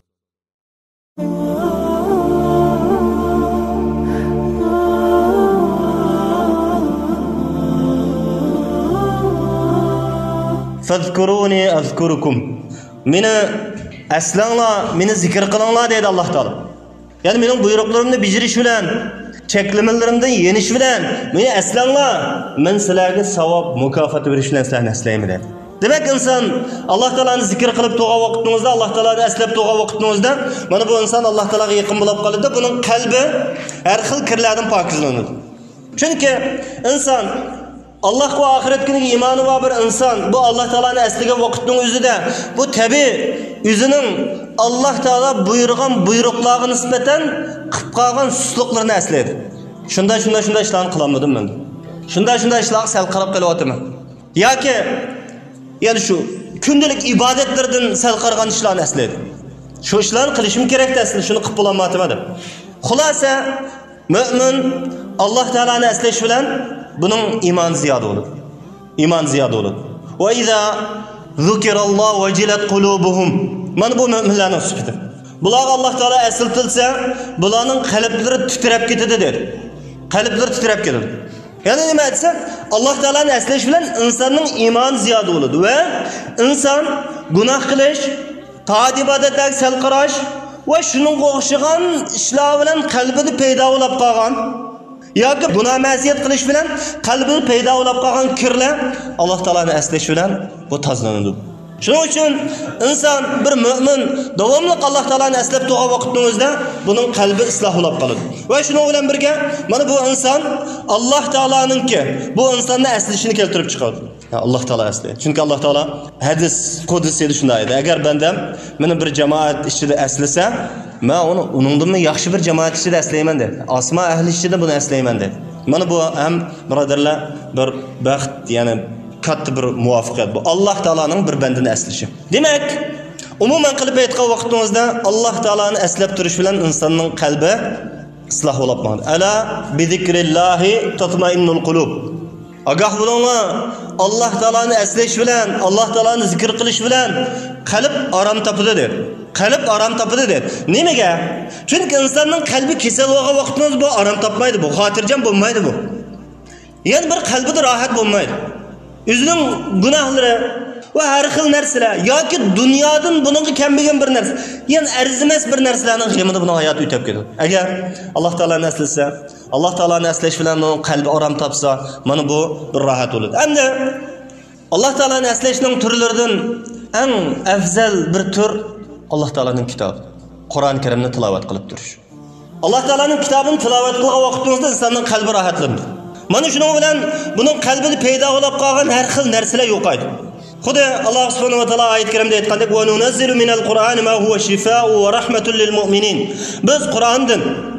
Fazkuruni azkurukum. Meni aslanglar, meni zikr qilinglar dedi Alloh taolo. Ya'ni mening buyruqlarimni bajarish bilan cheklimalarimdan yenish bilan meni aslanglar, men sizlarga savob mukofot berish bilan sizlarni aslayman dedi. Demak inson Alloh taolani zikr qilib turgan vaqtingizda, Alloh taolani aslab turgan vaqtingizda, mana bu inson Alloh taolaga yaqin bo'lib qoladi, buning qalbi har xil kirlardan pokizlanadi. Chunki inson Allah ve ahiret günü imanı var bir insan bu Allah Teala'nın asliga vaqtning o'zida bu tabi o'zining Allah Teala buyurgan buyruqlarga nisbatan qilib qolgan susluqlarni aslaydi. Shunda ishlarni qilamadim men. Shunda ishlarga sal qarab qo'yapman. Yoki yani şu kundalik ibodatlardan sal qargan ishlarni aslaydi. Shu ishlarni qilishim kerak asli, shuni qilib bo'lmadim. Xulosa mümin Allah Teala'ni aslash bilan bunun iman ziyoda olur. İman ziyoda olur. Ve iza zikiralloh vajilat qulubuhum. Mana bu müminlarning sifati. Bular Alloh taolo eslitilsa, bularning qalblari titrab ketadi der. Qalblari titrab ketadi. Yani nima desa, Alloh taolani eslash bilan insonning iymoni ziyoda bo'ladi va inson gunoh qilish, toat ibodatga sal qarash va shuning o'xshagan ishlar bilan qalbida paydo bo'lib qolgan yoki gunoh ma'siyat qilish bilan qalbida paydo bo'lib qolgan kirlar Alloh taolani eslash bilan bu tozlanadi. Shuning uchun inson bir mu'min davomli Alloh taolani eslab turgan vaqtida buning qalbi isloh bo'lib qoladi. Va shuning bilan birga mana bu inson Alloh taolaninki bu insonni eslashini keltirib chiqadi. Allah Taala aslaydi. Chunki Allah Taala hadis qudusida shunday edi. Agar bandam meni bir jamoat ichida aslasa, men uningdan yaxshi bir jamoat ichida aslayman dedi. Osma ahli ichida buni aslayman dedi. Mana bu ham birodarlar bir baxt, ya'ni katta bir muvaffaqiyat bu. Allah Taolaning bir bandini aslashi. Demak, umuman qilib aytgan vaqtimizda Allah Taolani aslab turish bilan insonning qalbi isloh bo'lib qoladi. Ala bi zikrillahi tatma'innul qulub. Agah bo'linglar, Allah Taolani aslash bilan, Allah Taolani zikr qilish bilan qalb orom topadi der. Qalb orom topadi der. Nimaga? Chunki insonning qalbi kasal bo'lgan vaqtida bu orom topmaydi, bu xotirjam bo'lmaydi bu. Yani bir qalbida rohat bo'lmaydi. O'zining gunohlari va har xil narsalar yoki dunyodan buningga kelmagan bir narsa, ya'ni arzimas bir narsalarning g'amida buning hayoti o'tib ketadi. Agar Alloh taolani aslasa, Alloh taolani aslash bilan uning qalbi orom topsa, mana bu bir rohat bo'ladi. Endi Alloh taolani aslashning turlaridan eng afzal bir tur Alloh taolaning kitobi, Qur'on Karimni tilovat qilib turish. Alloh taolaning kitobini tilovat qilgan vaqtimizda insonning qalbi rohatlanadi. Mana shuning bilan buning qalbida paydo bo'lib qolgan har xil narsalar yo'qaydi. Xudo Alloh subhanahu va taolo oyat karimda aytgandek: "Va nunazzilu minal Qur'ani ma huwa shifaa'u va rahmatun lil mu'minin." Biz Qur'ondan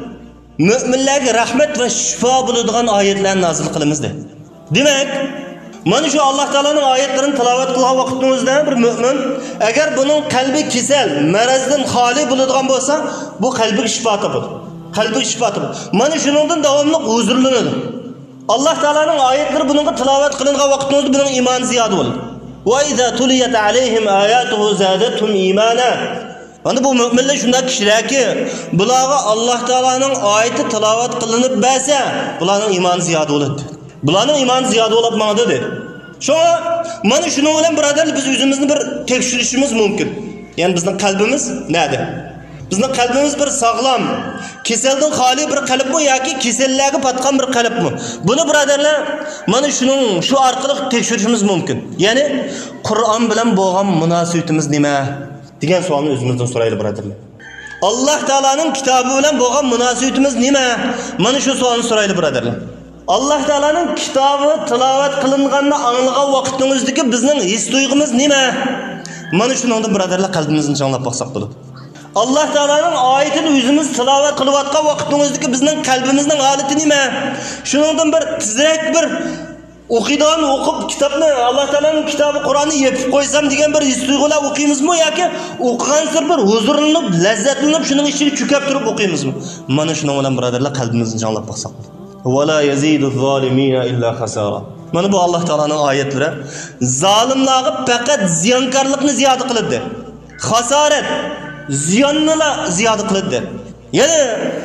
mu'minlarga rahmat va shifo bo'ladigan oyatlarni nozil qilamiz dedi. Demak, mana shu Alloh taolaning oyatlarini tilovat qilgan vaqtimizda bir mu'min agar buning qalbi kasal, marazdan xoli bo'ladigan bo'lsa, bu qalbiga shifo topadi. Qalbiga shifo topadi. Mana shuningdan davomli huzurlanadi. Alloh taolaning oyatlari buningga tilovat qilingan vaqtimizda buning iymoni ziyoda bo'ladi. Va iza tuliyat alayhim ayatuhu zadatuhum iymana. Mana bu mu'minlar shunday kishilarki, bularga Alloh taolaning oyati tilovat qilinib bersa, bularning iymoni ziyoda bo'ladi. Bularning iymoni ziyoda bo'lib maqdi dedi. Shunga mana shuning bilan birodarlar biz o'zimizni bir tekshirishimiz mumkin. Ya'ni bizning qalbimiz nada? Bizning qalbimiz bir sog'lom, kasaldan xoli bir qalbmi yoki kasallarga patgan bir qalbmi? Buni birodarlar mana shu orqali tekshirishimiz mumkin. Ya'ni Qur'on bilan bo'lgan munosabatimiz nima degan savolni o'zimizdan so'raylik birodarlar. Alloh taolaning kitobi bilan bo'lgan munosabatimiz nima? Mana shu savolni so'raylik birodarlar. Alloh taolaning kitobi tilovat qilinganini anglagan vaqtingizda bizning his tuyg'imiz nima? Mana shuningdan birodarlar qalbimizni jonlab boqsak bo'ladi. Alloh taolaning oyatini o'zimiz tilovat qilayotgan vaqtimizda bizning qalbimizning holati nima? Shuningdan bir tizrak bir o'qidan o'qib kitobni, Alloh taolaning kitobi Qur'onni yepib qo'ysam degan bir his tuyg'ular o'qiymizmi yoki o'qigan sir bir huzurlanib, lazzatlanib shuning ichiga cho'kib turib o'qiymizmi? Mana shuning bilan birodarlar qalbimizni jonlab boqsak. Va la yazidu zolimina illa khasara. Mana bu Alloh taolaning oyatlari zolimlarga faqat ziyonkorlikni ziyoda qiladi. Xasorat, ziyonni ziyoda qiladi. Ya'ni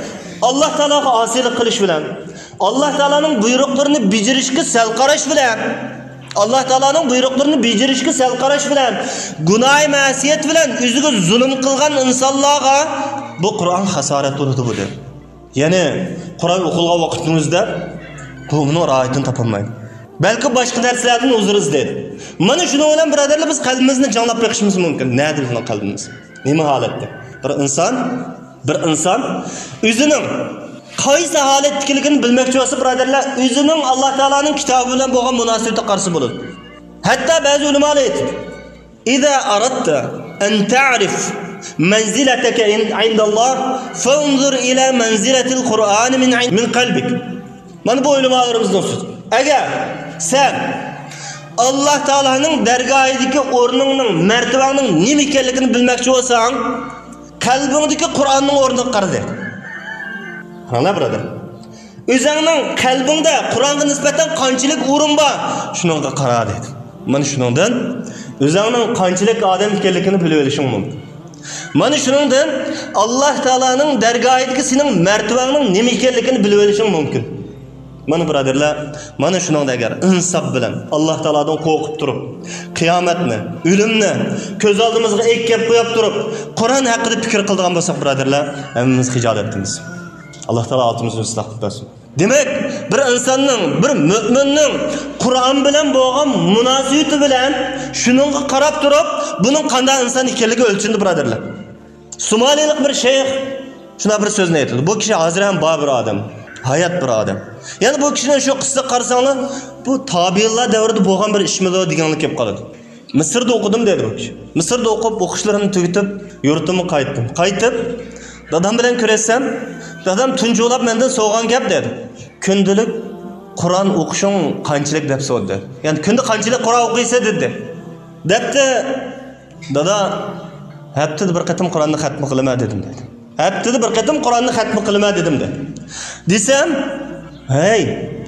Alloh taologa osiylik qilish bilan, Alloh taolaning buyruqlarini bajarishga sal qarash bilan, Alloh taolaning buyruqlarini bajarishga sal qarash bilan, gunoh ma'siyat bilan o'ziga zulm qilgan insonlarga bu Qur'on xasorat bo'ladi bu der. Ya'ni Qur'on o'qilgan vaqtimizda buni ro'yatini topolmaydi. Balki boshqa narsalardan uzr izlaydi. Mana shuning bilan birodarlar biz qalbimizni jonlab qo'yishimiz mumkin. Nima bizning qalbimiz? Nima holatda? Bir inson o'zining qaysi holatdaligini bilmoqchi bo'lsa birodarlar, o'zining Alloh taolaning kitobi bilan bo'lgan munosabati qarshi bo'ladi. Hatto ba'zi ulamolar aytadi: "Iza aradta an ta'rif manzilataka indalloh, fanzur ila manzilatil Qur'an min qalbik." Mana bu ulamolarimizning so'zi. Agar sen Alloh taolaning dargohidagi o'rningning, martabaning nima ekanligini bilmoqchi bo'lsang, qalbingdagi Qur'onning o'rniga qara dedi. Ana birodar. O'zingning qalbingda Qur'onga nisbatan qanchalik o'rin bor, shunga qara dedi. Mana shuningdan o'zingning qanchalik odam ekanligini bilib olishing mumkin. Mana shuningdan Alloh taolaning dargohidagi sening martabangning nima ekanligini bilib olishing mumkin. Mana birodarlar, mana shuningda agar insof bilan Alloh taoladan qo'rqib turib, qiyomatni, o'limni ko'z oldimizga ekkab qo'yib turib, Qur'on haqida fikr qiladigan bo'lsak birodarlar, hammamiz hijolatimiz. Alloh taolo altimizni isloh qilsin. Demak, bir insonning, bir mu'minning Qur'on bilan bo'lgan munosabati bilan shuningga qarab turib, buning qanday inson ekanligi o'lchindi birodarlar. Somaliyalik bir shayx shuna bir so'zni aytdi. Bu kishi hozir ham bor bir odam. Hayat bir odam. Ya'ni bu kishining shu qissa qarasanglar, bu tabiinlar davrida bo'lgan bir ishmidi deganlik kelib qoladi. Misrda o'qidim dedi bu kishi. Misrda o'qib, o'qishlarimni tugatib, yurtimga qaytdim. Qaytib, dadam bilan ko'rasam, dadam tunjulab mendan so'g'an gap dedi. Kundalik Qur'on o'qishing qanchalik deb so'radi. Ya'ni kunda qanchalik Qur'on o'qiysa dedi. Debdi, dada haftada bir qatim Qur'onni xatm qilaman dedim dedi. Haftada bir qatim Qur'onni xatm qilaman dedim dedi. Desam, hey,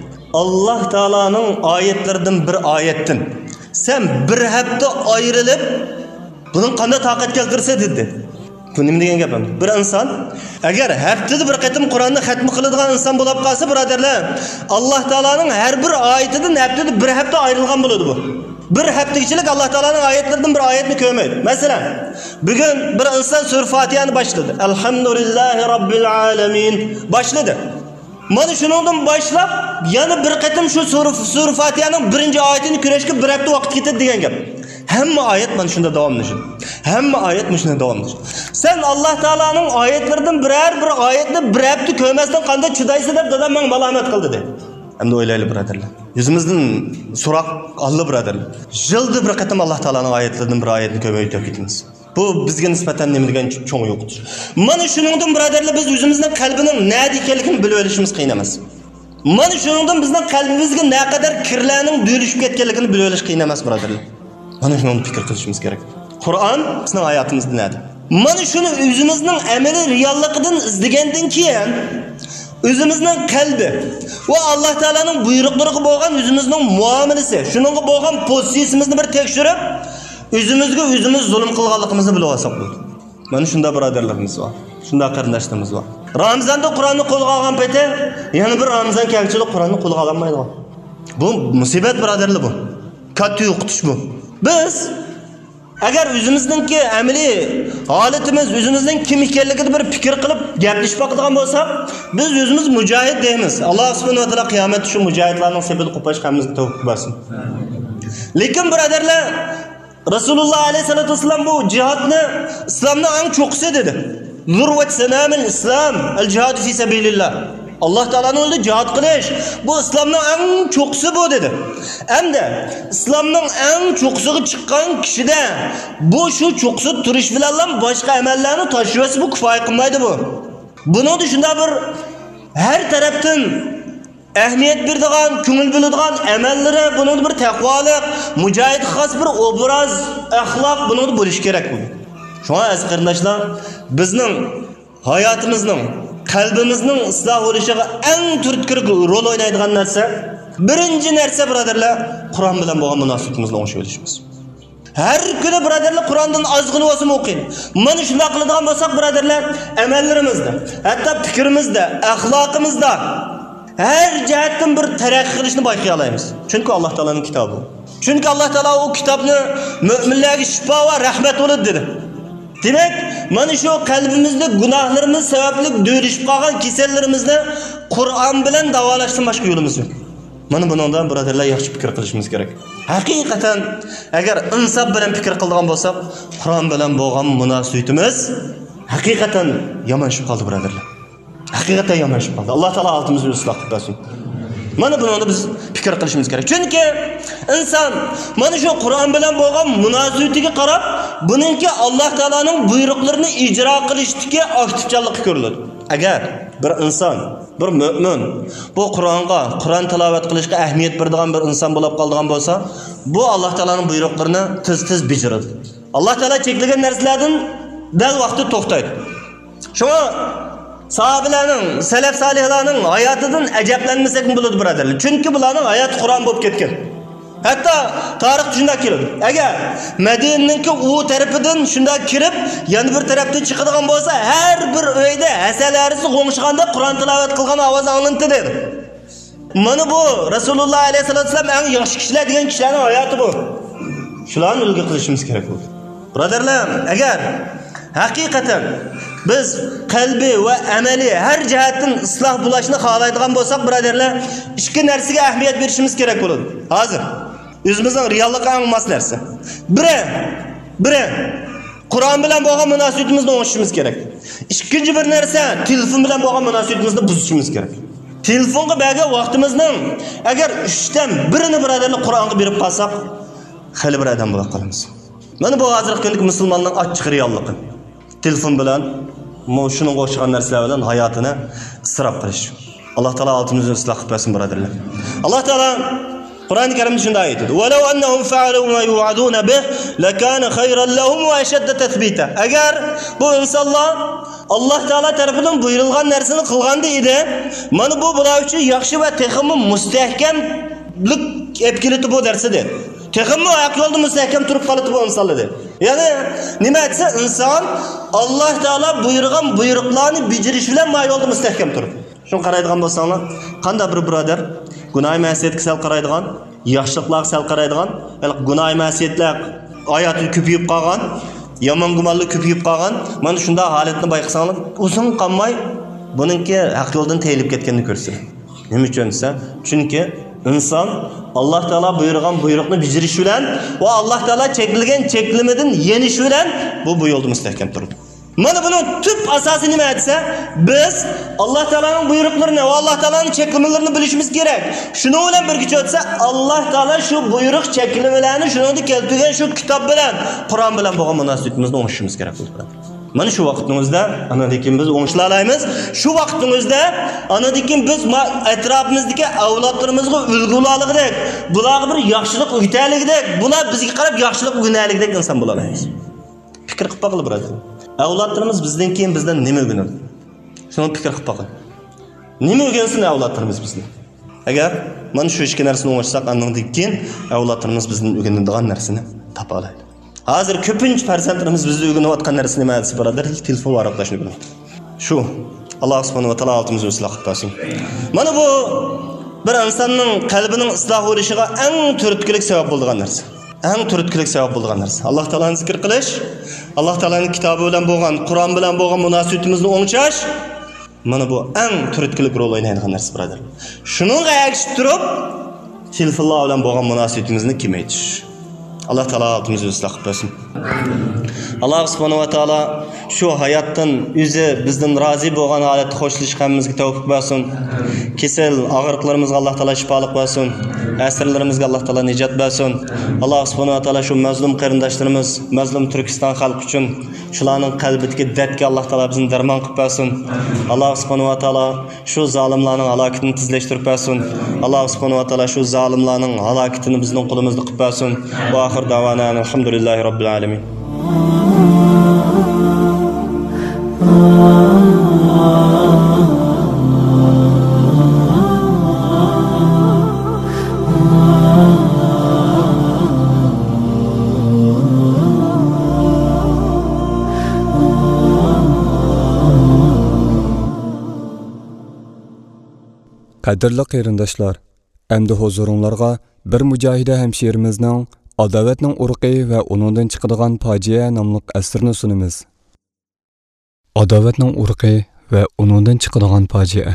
Alloh taolaning oyatlaridan bir oyatdan sen bir hafta ayrılıp bunun qanday taqat keltirsa dedi. Bu nima degan gap? Bir inson agar haftada bir qatim Qur'onni xatm qiladigan inson bo'lib qolsa, birodarlar, Alloh taolaning har bir oyatidan haftada bir hafta ayrilgan bo'ladi bu. Bir haftachilik Alloh taolaning oyatlaridan bir oyatni ko'rmaydi. Masalan, bugun bir inson sura Fatihani boshladi. Alhamdulillahi robbil alamin boshladi. Mana shundan boshlab yana bir qatim shu sura Fatihaning birinchi oyatini ko'rishga bir hafta vaqt ketadi degan gap. Hamma oyat mana shunda davomlashadi. Hamma oyat mana shunda davomlashadi. Sen Alloh taolaning oyatlaridan biror bir oyatni bir hafta ko'rmasdan qanday chidaysan deb dadam menga malomat qildi dedi. Endi o'ylaylik birodarlar. Yüzümüzden so'roq oldi birodarlar. Yilda bir qatim Alloh taolaning oyatlaridan bir oyatni ko'rmayib ketamiz. Bu bizga nisbatan nima degan cho'ng yo'qdir. Mana shuningdan birodarlar biz o'zimizning qalbining nima ekanligini bilib olishimiz qiyin emas. Mana shuningdan bizning qalbimizga naqadar kirlarning duyulishib ketganligini bilib olish qiyin emas birodarlar. Mana shuni fikr qilishimiz kerak. Qur'on bizning hayotimizda nima? Mana shuni o'zimizning amaliy realligidan izlagandan keyin o'zimizning qalbi va Alloh taolaning buyruqlariga bo'lgan o'zimizning muomalasi, shuningga bo'lgan pozitsiyamizni bir tekshirib, o'zimizga o'zimiz zulm qilganligimizni bilib olsak bo'ladi. Mana shunda birodarlarimiz bor. Shunda qarindoshlarimiz bor. Ramazonda Qur'onni qo'lga olgan payti, yana bir Ramazon kelchilik Qur'onni qo'lga olmaydi. Bu musibat birodarlar bu. Katta yo'qotish bu. Biz agar o'zimizningki amaliy holatimiz, o'zimizning kim ekanligini bir fikr qilib gaplashib boqadigan bo'lsak, biz o'zimiz mujohid deymiz. Alloh subhanahu va taolo qiyomat shu mujohidlarning sabili qo'pash hamimizga tavfiq bersin. Lekin birodarlar, Rasululloh alayhisolatu vasallam bu jihadni islomning eng cho'qisi dedi. Zurvat sanamil islam, al-jihad fi sabilillah. Alloh taolaning yo'lida jihad qilish bu islomning eng cho'qisi bu dedi. Hamda islomning eng cho'qisiga chiqqan kishida bu shu cho'qisi turish bilan boshqa amallarni tashvasi bu kifoya qilmaydi bu. Buni shunda bir har tarafdan ahamiyat beradigan, ko'ngil bo'ladigan amallari, buni bir taqvolik, mujohid xos bir obraz, axloq buni bo'lish kerak bu. Shuna aziz qarindoshlar, bizning hayotimizning, qalbimizning isloh bo'lishiga eng turtki rol o'ynaydigan narsa, birinchi narsa birodarlar, Qur'on bilan bo'lgan munosabatimizni o'ngishib olishimiz. Har kuni birodarlar Qur'ondan ozg'in bo'lsa o'qing. Mana shunday qiladigan bo'lsak birodarlar, amallarimizda, hatto fikrimizda, axloqimizda her jihatdan bir taraqqiy qilishni bayqay olamiz. Chunki Alloh taolaning kitobi. Chunki Alloh taolo o kitobni mu'minlarga shifo va rahmat bo'ladi dedi. Demak, mana shu qalbimizda gunohlarimiz sababli do'rishib qolgan kasallarimizni Qur'on bilan davolashdan boshqa yo'limiz yo'q. Mana bundan birodarlar yaxshi fikr qilishimiz kerak. Haqiqatan agar insof bilan fikr qiladigan bo'lsak, Qur'on bilan bo'lgan munosabatimiz haqiqatan yomonlashib qoldi birodarlar. Haqiqatan yomonlashib qoldi. Alloh taolo altimizni isloh qilsin. Mana buni biz fikr qilishimiz kerak. Chunki inson mana shu Qur'on bilan bo'lgan munosabatiga qarab, buningki Alloh taolaning buyruqlarini ijro qilishdagi aktivchilik ko'riladi. Agar bir inson, bir mu'min bu Qur'onga, Qur'on tilovat qilishga ahamiyat beradigan bir inson bo'lib qolgan bo'lsa, bu Alloh taolaning buyruqlarini tez bajaradi. Alloh taolo cheklagan narsalardan dal vaqtda to'xtaydi. Shuna sahabelarning, salaf solihlarning hayotidan ajablanmasak bo'ladi birodarlar. Chunki bularning hayoti Qur'on bo'lib ketgan. Hatto tarix shunday keladi. Agar Madinaning u tarafidan shunday kirib, yana bir tarafdan chiqadigan bo'lsa, har bir uyda hasalarisi qo'ngishganda Qur'on tilovat qilgan ovoz anglanadi dedi. Mana bu Rasululloh alayhisolatu vasallam eng yaxshi kishilar degan kishilarning hayoti bu. Shularni ulgu qilishimiz kerak bo'ldi. Birodarlar, agar haqiqatan biz qalbi va amaliy har jihatdan isloh bo'lishni xohlaydigan bo'lsak, birodarlar, ikki narsaga ahamiyat berishimiz kerak bo'ladi. Hozir o'zimizning reallikka eng mos narsa. Biri Qur'on bilan bo'lgan munosabatimizni o'ngishimiz kerak. Ikkinchi bir narsa telefon bilan bo'lgan munosabatimizni buzishimiz kerak. Telefonga bergan vaqtimizning agar 3dan 1ni birodarlar Qur'onga berib qolsak, xali bir odam bo'lib qolamiz. Mana bu hozirgi kundagi musulmonning ochiq realligi. Telefon bilan shuning o'xshagan narsalar bilan hayotini isrof qilish. Alloh taolo altimizni isloh qilib bersin birodarlar. Alloh taolo Qur'oni Karimda shunday aytadi: "Va law annahum fa'alu ma yu'aduna bih lakana khayran lahum wa ashadda tathbita." Agar bu insonlar Alloh taolo tarafidan buyurilgan narsani qilganda edi, mana bu bular uchun yaxshi va texmi mustahkamlik epkiliti bu darsidir. Texmi oyoq yo'lda mustahkam turib qoladi bu insonlar. Ya'ni nima desa inson Alloh taolo buyurgan buyruqlarni bajarish bilan ma yo'lda mustahkam turib. Shuni qaraydigan bo'lsanglar, qanday bir birodar gunoh ma'siyatga sal qaraydigan, yaxshiliklarga sal qaraydigan, gunoh ma'siyatlar oyati ko'payib qolgan, yomon gumonlik ko'payib qolgan, mana shunday holatni bayqasanglar, uzun qolmay buningki haq yo'ldan tayilib ketganini ko'rsin. Nima uchun desa? Chunki inson Alloh taolo buyurgan buyruqni bajarish bilan va Alloh taolo chekilgan cheklimidan yenish bilan bu yo'lda mustahkam turadi. Mana buning tüp asosi nima desa, biz Alloh taolaning buyruqlarini va Alloh taolaning cheklimalarini bilishimiz kerak. Shuni bilan birga o'tsa, Alloh taolo shu buyruq cheklimalarini shuningdek keltirgan shu kitob bilan, Qur'on bilan bo'lgan munosabatimizni o'ngishimiz kerak bo'ladi. Mana shu vaqtimizda anadekin biz o'ngishla olamiz. Shu vaqtimizda anadekin biz atrofimizdagi avlodlarimizga ulgu bo'laligidek, bularga bir yaxshilik o'rgataligidek, bular bizga qarab yaxshilik o'rgataligidek inson bo'la olamiz. Fikr qilib boqing birodar. Avlodlarimiz bizdan keyin bizdan nima o'rganadi? Shuni fikr qilib boqing. Nima o'rgansin avlodlarimiz bizdan? Agar mana shu ikki narsani o'ngishsak, undan keyin avlodlarimiz bizdan o'rganadigan narsani topa oladi. Hozir ko'pincha farzandlarimiz bizdan o'rganayotgan narsa nima desa, birodar, telefon varaqlashni o'rganadi. Shu Alloh subhanahu va taolo altimizni isloh qilib bersin. Mana bu bir insonning qalbining isloh bo'lishiga eng turtkilik sabab bo'lgan narsa. Eng turtkilik sabab bo'lgan narsa. Alloh taolani zikr qilish, Alloh taolaning kitobi bilan bo'lgan, Qur'on bilan bo'lgan munosabatimizni o'ngchash, mana bu eng turtkilik rol o'ynaydigan narsa, birodar. Shuningga ergashib turib, telefonlar bilan bo'lgan munosabatimizni kamaytirish. Alloh taolo altimizni isloh qilib bersin. Alloh subhanahu va taolo shu hayotdan o'zi bizdan rozi bo'lgan holatda xo'shlashganimizga tavfiq bersin. Kesel og'riqlarimizga Alloh taolo shifolik bersin. Asirlarimizga Alloh taolo nijot bersin. Alloh subhanahu va taolo shu mazlum qarindoshlarimiz, mazlum Turkiston xalqi uchun shularning qalbidagi dardga Alloh taolo bizni darmon qilib bersin. Alloh subhanahu va taolo shu zolimlarning halokatini tezlashtirib bersin. Alloh subhanahu va taolo shu zolimlarning halokatini bizning qo'limizda qilib bersin. Va oxir davona alhamdulillahi robbil alamin. Qadrli qarindoshlar, endi huzuringizga bir mujohida hamshirimizning Adovatning urqi va uningdan chiqadigan fojia nomli asrni sunamiz. Adovatning urqi va uningdan chiqadigan fojia.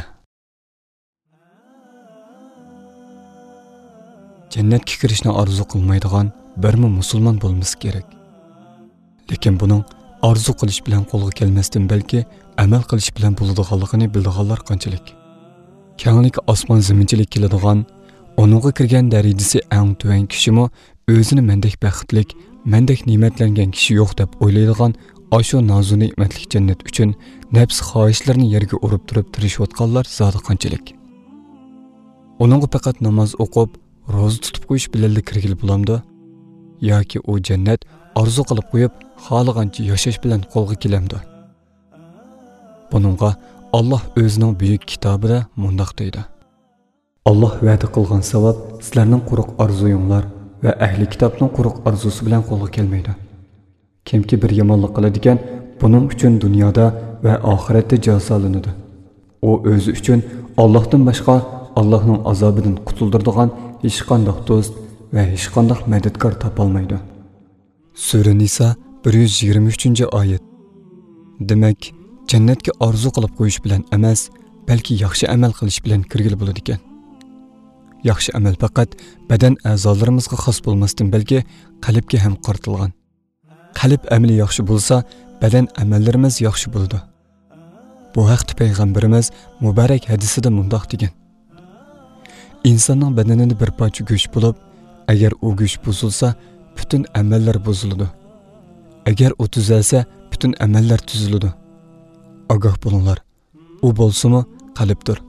Jannatga kirishni orzu qilmaydigan birmi musulmon bo'lmasi kerak. Lekin buning orzu qilish bilan qo'lga kelmasdan balki amal qilish bilan bo'ladiganligini bildiganlar qanchalik. Kenglik osmon zaminchilik keladigan, onunga kirgan darajasi eng tuvan kishimi o'zini mendek baxtlik, mendek ne'matlangan kishi yo'q deb o'ylaydigan ashu nozu ne'matlik jannat uchun nafs xohishlarini yerga urib turib tirishayotganlar zodi qanchalik. Onunga faqat namoz o'qib, ro'za tutib qo'yish bilan kirgil bo'lamdi yoki u jannat orzu qilib qo'yib, xohlagancha yashash bilan qo'lga kelamdi. Buningga Allah o'zining buyuk kitobida mundaq deydi. Allah va'da qilgan savob sizlarning quruq orzuyinglar va ahli kitobning quruq orzusi bilan qo'lga kelmaydi. Kimki bir yomonlik qiladigan, buning uchun dunyoda va oxiratda jazolanadi. U o'zi uchun Allohdan boshqa Allohning azobidan qutuldiradigan hech qanday do'st va hech qanday madadkor topolmaydi. Sura Nisa 123-oyat. Demak, jannatga orzu qilib qo'yish bilan emas, balki yaxshi amal qilish bilan kirgil bo'ladi ekan. Yaxshi amal faqat badan a'zolarimizga xos bo'lmasdan, balki qalbga ham qaratilgan. Qalb amali yaxshi bo'lsa, badan amallarimiz yaxshi bo'ladi. Bu haqda payg'ambarimiz muborak hadisida mundoq degan: insonning badanida bir parcha go'sht bo'lib, agar u go'sht buzilsa, butun amallar buziladi. Agar u tuzalsa, butun amallar tuziladi. Ogoh bo'linglar, u bo'lsa-mu qalbdir.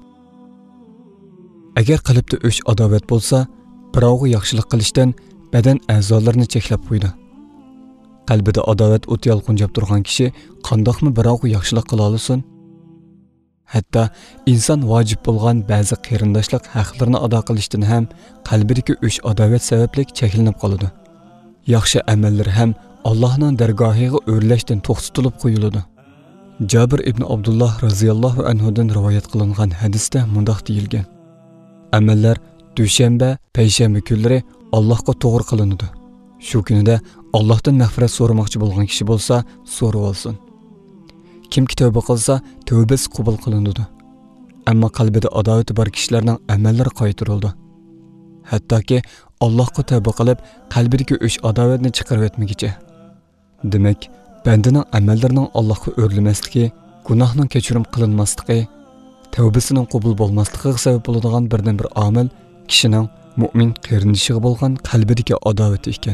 Agar qalbda o'sh adovat bo'lsa, birovga yaxshilik qilishdan badan a'zolarini cheklab qo'ydi. Qalbida adovat o'ti yalqunjab turgan kishi qandoqmi birovga yaxshilik qila olsin? Hatto inson vojib bo'lgan ba'zi qarindoshlik haqlarini ado qilishdan ham qalbidagi o'sh adovat sababli cheklanib qoladi. Yaxshi amallar ham Allohning dargohiga o'rlashdan to'xtatilib qo'yiladi. Jabir ibn Abdullah radhiyallohu anhudan rivoyat qilingan hadisda mundoq deyilgan: amallar dushanba, payshanba kunlari Allohga to'g'ri qilinadi. Shu kunida Allohdan mag'firat so'ramoqchi bo'lgan kishi bo'lsa, so'rab olsin. Kimki tavba qilsa, tavbasi qabul qilinadi. Ammo qalbida adovati bor kishilarning amallari qaytarildi. Hattoki Allohga tavba qilib, qalbidagi o'sh adovatni chiqarib etmagicha. Demak, bandaning amallarining Allohga o'rlamasligi, gunohning kechirim qilinmasligi, tavbasining qabul bo'lmasligiga sabab bo'ladigan birdan-bir omil kishining mu'min qarindishiga bo'lgan qalbidagi adovati ekan.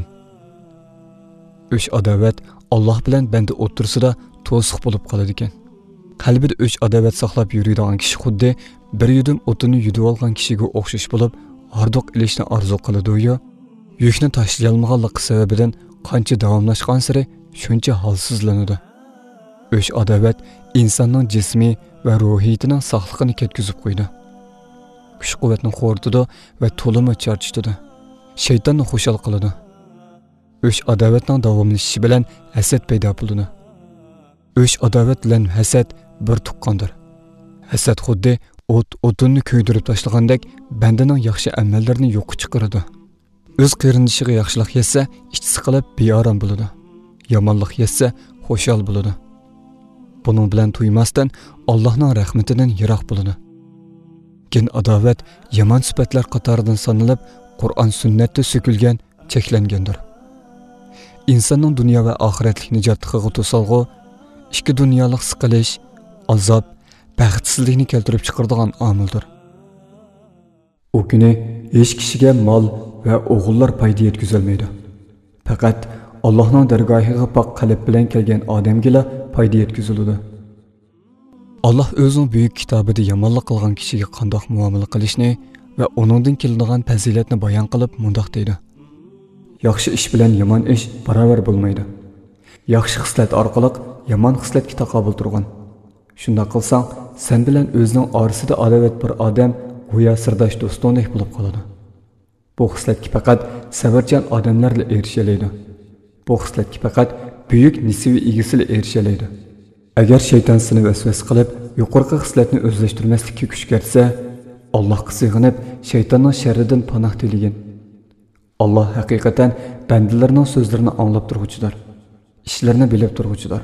O'sh adovat Alloh bilan banda o'rtasida to'siq bo'lib qoladi ekan. Qalbida o'sh adovat saqlab yuradigan kishi xuddi bir yudum o'tini yudib olgan kishiga o'xshash bo'lib, ardoq ilishni orzu qiladi-yu, yukni tashlay olmaganligi sababidan qancha davomlashgan sari shuncha holsizlanadi. O'sh adovat insonning jismiy va ruhiyatining sog'lig'ini ketkizib qo'ydi. Kuch-quvvatni xo'rtidi va to'limi charchitadi. Shaytonni xushal qiladi. O'sh adovatning davomlashishi bilan hasad paydo bo'ladi. O'sh adovat bilan hasad bir tuqqandir. Hasad xuddi o'tinni kuydirib tashlagandek bandaning yaxshi amallarini yo'qqa chiqaradi. O'z qarindishiga yaxshilik yetsa, ichi siqilib beorom bo'ladi. Yomonlik yetsa, xushal bo'ladi. Buning bilan tuymasdan Allohning rahmatidan yiroq bo'ladi. Kin adovat yomon sifatlar qatoridan sanalib, Qur'on sunnatda so'kilgan, cheklangandir. İnsanın dünya ve ahiretlik nijatlığı to'salg'u, ikki dunyolik siqilish, azob, baxtsizlikni keltirib chiqaradigan omildir. O kuni hech kishiga mol va o'g'illar foyda yetkazolmaydi. Faqat Allohning dargohiga pok qalb bilan kelgan odamgina foyda yetkaziladi. Alloh o'zining buyuk kitobida yomonlik qilgan kishiga qanday muomala qilishni va uningdan keladigan fazilatni bayon qilib mundoq deydi: yaxshi ish bilan yomon ish barobar bo'lmaydi. Yaxshi xislat orqali yomon xislatga taqobil turgan. Shunda qilsang, sen bilan o'zining orasida adovat bir odam go'yo sirdosh do'stondek bo'lib qoladi. Bu xislatga faqat sabrchan odamlarla erishalaydi. Bu xislatga faqat buyuk nisbi egasiga erishalaydi. Agar shayton seni vasvas qilib, yuqorqi xislatni o'zlashtirmaslikka kuch ko'rsa, Allohga sig'inib, shaytonning sharridan panoh tilagan. Allah haqiqatan bandalarning so'zlarini anglab turg'uchidir, ishlarini bilib turg'uchidir.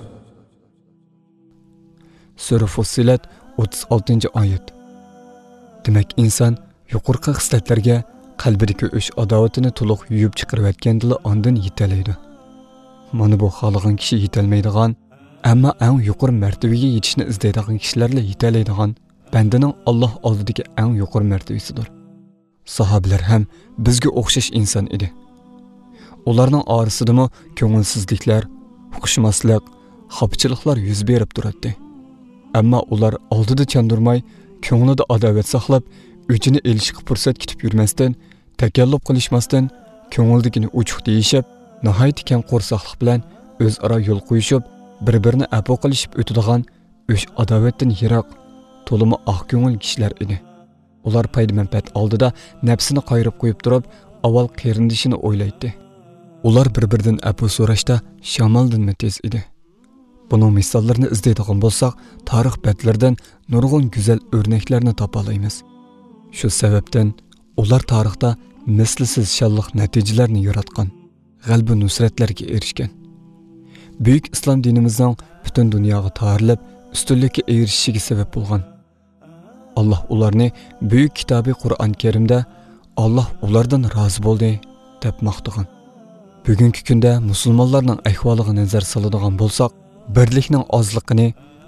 Sura Fussilat 36-oyat. Demak, inson yuqorqi xislatlarga qalbidagi o'sh adovatini to'liq yuyib chiqarib etgandila ondan yetalaydi. Mana bu xohlagan kishi yetalmaydigan, ammo eng yuqori martabaga yetishni izlaydigan kishilarla yetalaydigan bandaning Alloh oldidagi eng yuqori martabasidir. Sahabeler ham bizga o'xshash inson edi. Ularning orasidami ko'ngilsizliklar, huquqsizlik, xopchiliklar yuz berib turadi. Ammo ular oldida chandurmay, ko'nglida adovat saqlab, o'chini elishga fursat kitib yurmasdan, takallub qilishmasdan, ko'ngildagini uchuq deyishib, nihoyat keng qo'rsaqlik bilan o'zaro yo'l qo'yishib, bir-birini apo qilishib o'tadigan o'sh adovatdan yiroq, to'limi oq ko'ngil kishilar edi. Ular payda-manfaat oldida nafsini qayirib qo'yib turib, avval qarindishini o'ylaydi. Ular bir-biridan apu so'rashda shamoldan tez edi. Buning misollarini izlaydigan bo'lsak, tarix betlaridan nurg'un go'zal o'rnaklarni topa olamiz. Shu sababdan ular tarixda mislsiz shalliq natijalarni yaratgan, g'alaba nusratlarga erishgan. Buyuk islom dinimizning butun dunyoga tarilib, ustunlikka erishishiga sabab bo'lgan. Allah ularni buyuk kitobi Qur'on Karimda Allah ulardan rozi bo'ldi deb maqtagan. Bugungi kunda musulmonlarning ahvoliga nazar soladigan bo'lsak, birlikning ozligini,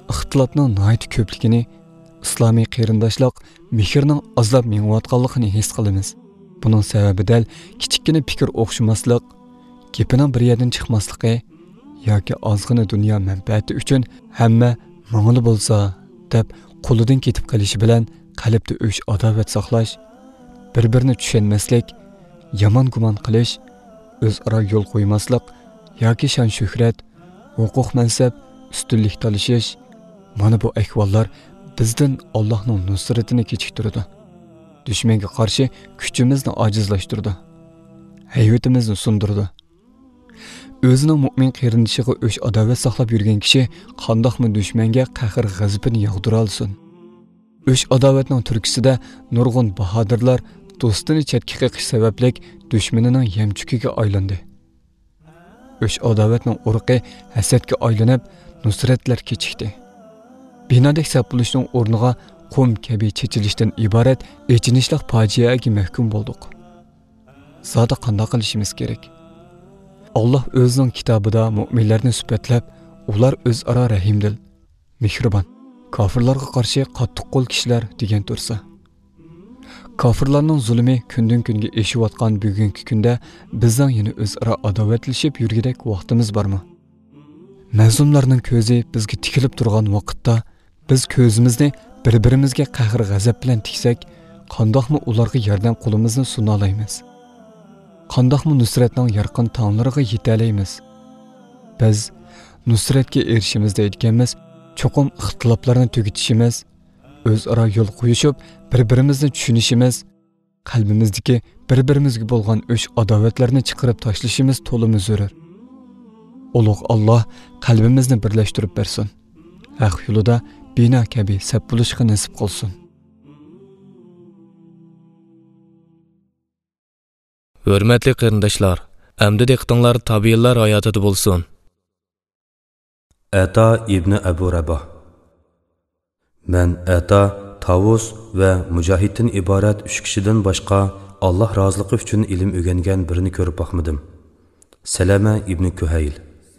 ixtilofning nihoyat ko'pligini, islomiy qarindoshlik mehrning azlab mengayotganligini his qilamiz. Buning sababi dal kichikkina fikr o'xshamaslik, gapining bir yerdan chiqmasligi yoki ozgina dunyo manfaati uchun hamma mangli bo'lsa deb qo'lidan ketib qolishi bilan qalbda o'sh adovat saqlash, bir-birini tushunmaslik, yomon gumon qilish, o'zaro yo'l qo'ymaslik yoki shon shuhrat, huquq mansab, ustunlik talashish, mana bu ahvollar bizdan Allohning nusratini kechiktirdi. Dushmanga qarshi kuchimizni ojizlashtirdi. Hayotimizni sundirdi. O'zining mu'min qarindoshiga o'sh adovat saqlab yurgan kishi qandoqmi dushmanga qahr g'azabini yog'dira olsin. O'sh adovatning turkisida nurg'un bahodirlar do'stini chetga qiqish sababli dushmanining yamchukiga aylandi. O'sh adovatning urqi hasadga aylanib, nusratlar kechikdi. Binodek sap bo'lishning o'rniga qum kabi chechilishdan iborat echinishli fojiaga mahkum bo'ldik. Zoda qanday qilishimiz kerak? Allah o'zining kitobida mu'minlarni sifatlab, ular o'zaro rahimdil, mehribon, kofirlarga qarshi qattiq qo'l kishilar degan tursa. Kofirlarning zulmi kundan kunga eshiyotgan bugungi kunda bizning yana o'zaro adovatlashib yurgidek vaqtimiz bormi? Mazlumlarning ko'zi bizga tikilib turgan vaqtda biz ko'zimizni bir-birimizga qahr g'azab bilan tiksak, qandoqmi ularga yordam qo'limizni suna olamiz? Qandoqmi nusratning yorqin tonglarga yeta olamiz? Biz nusratga erishimiz deyotganmiz, cho'qim ixtiloflarni tugatishimiz, o'zaro yo'l qo'yishib, bir-birimizni tushunishimiz, qalbimizdagi bir-birimizga bo'lgan o'sh adovatlarni chiqarib tashlashimiz to'liq zarur. Ulug' Alloh qalbimizni birlashtirib bersin. Haq yo'lida bino kabi sap bo'lishga nasib qilsin. Hurmatli qarindoshlar, amdi diqqatinglar tabiinlar hayotida bo'lsin. Ata ibn Abu Rabah. Men Ata, Tavus va Mujohiddan iborat 3 kishidan boshqa Alloh roziligi uchun ilm o'rgangan birini ko'rib boqmadim. Salama ibn Kuhayl.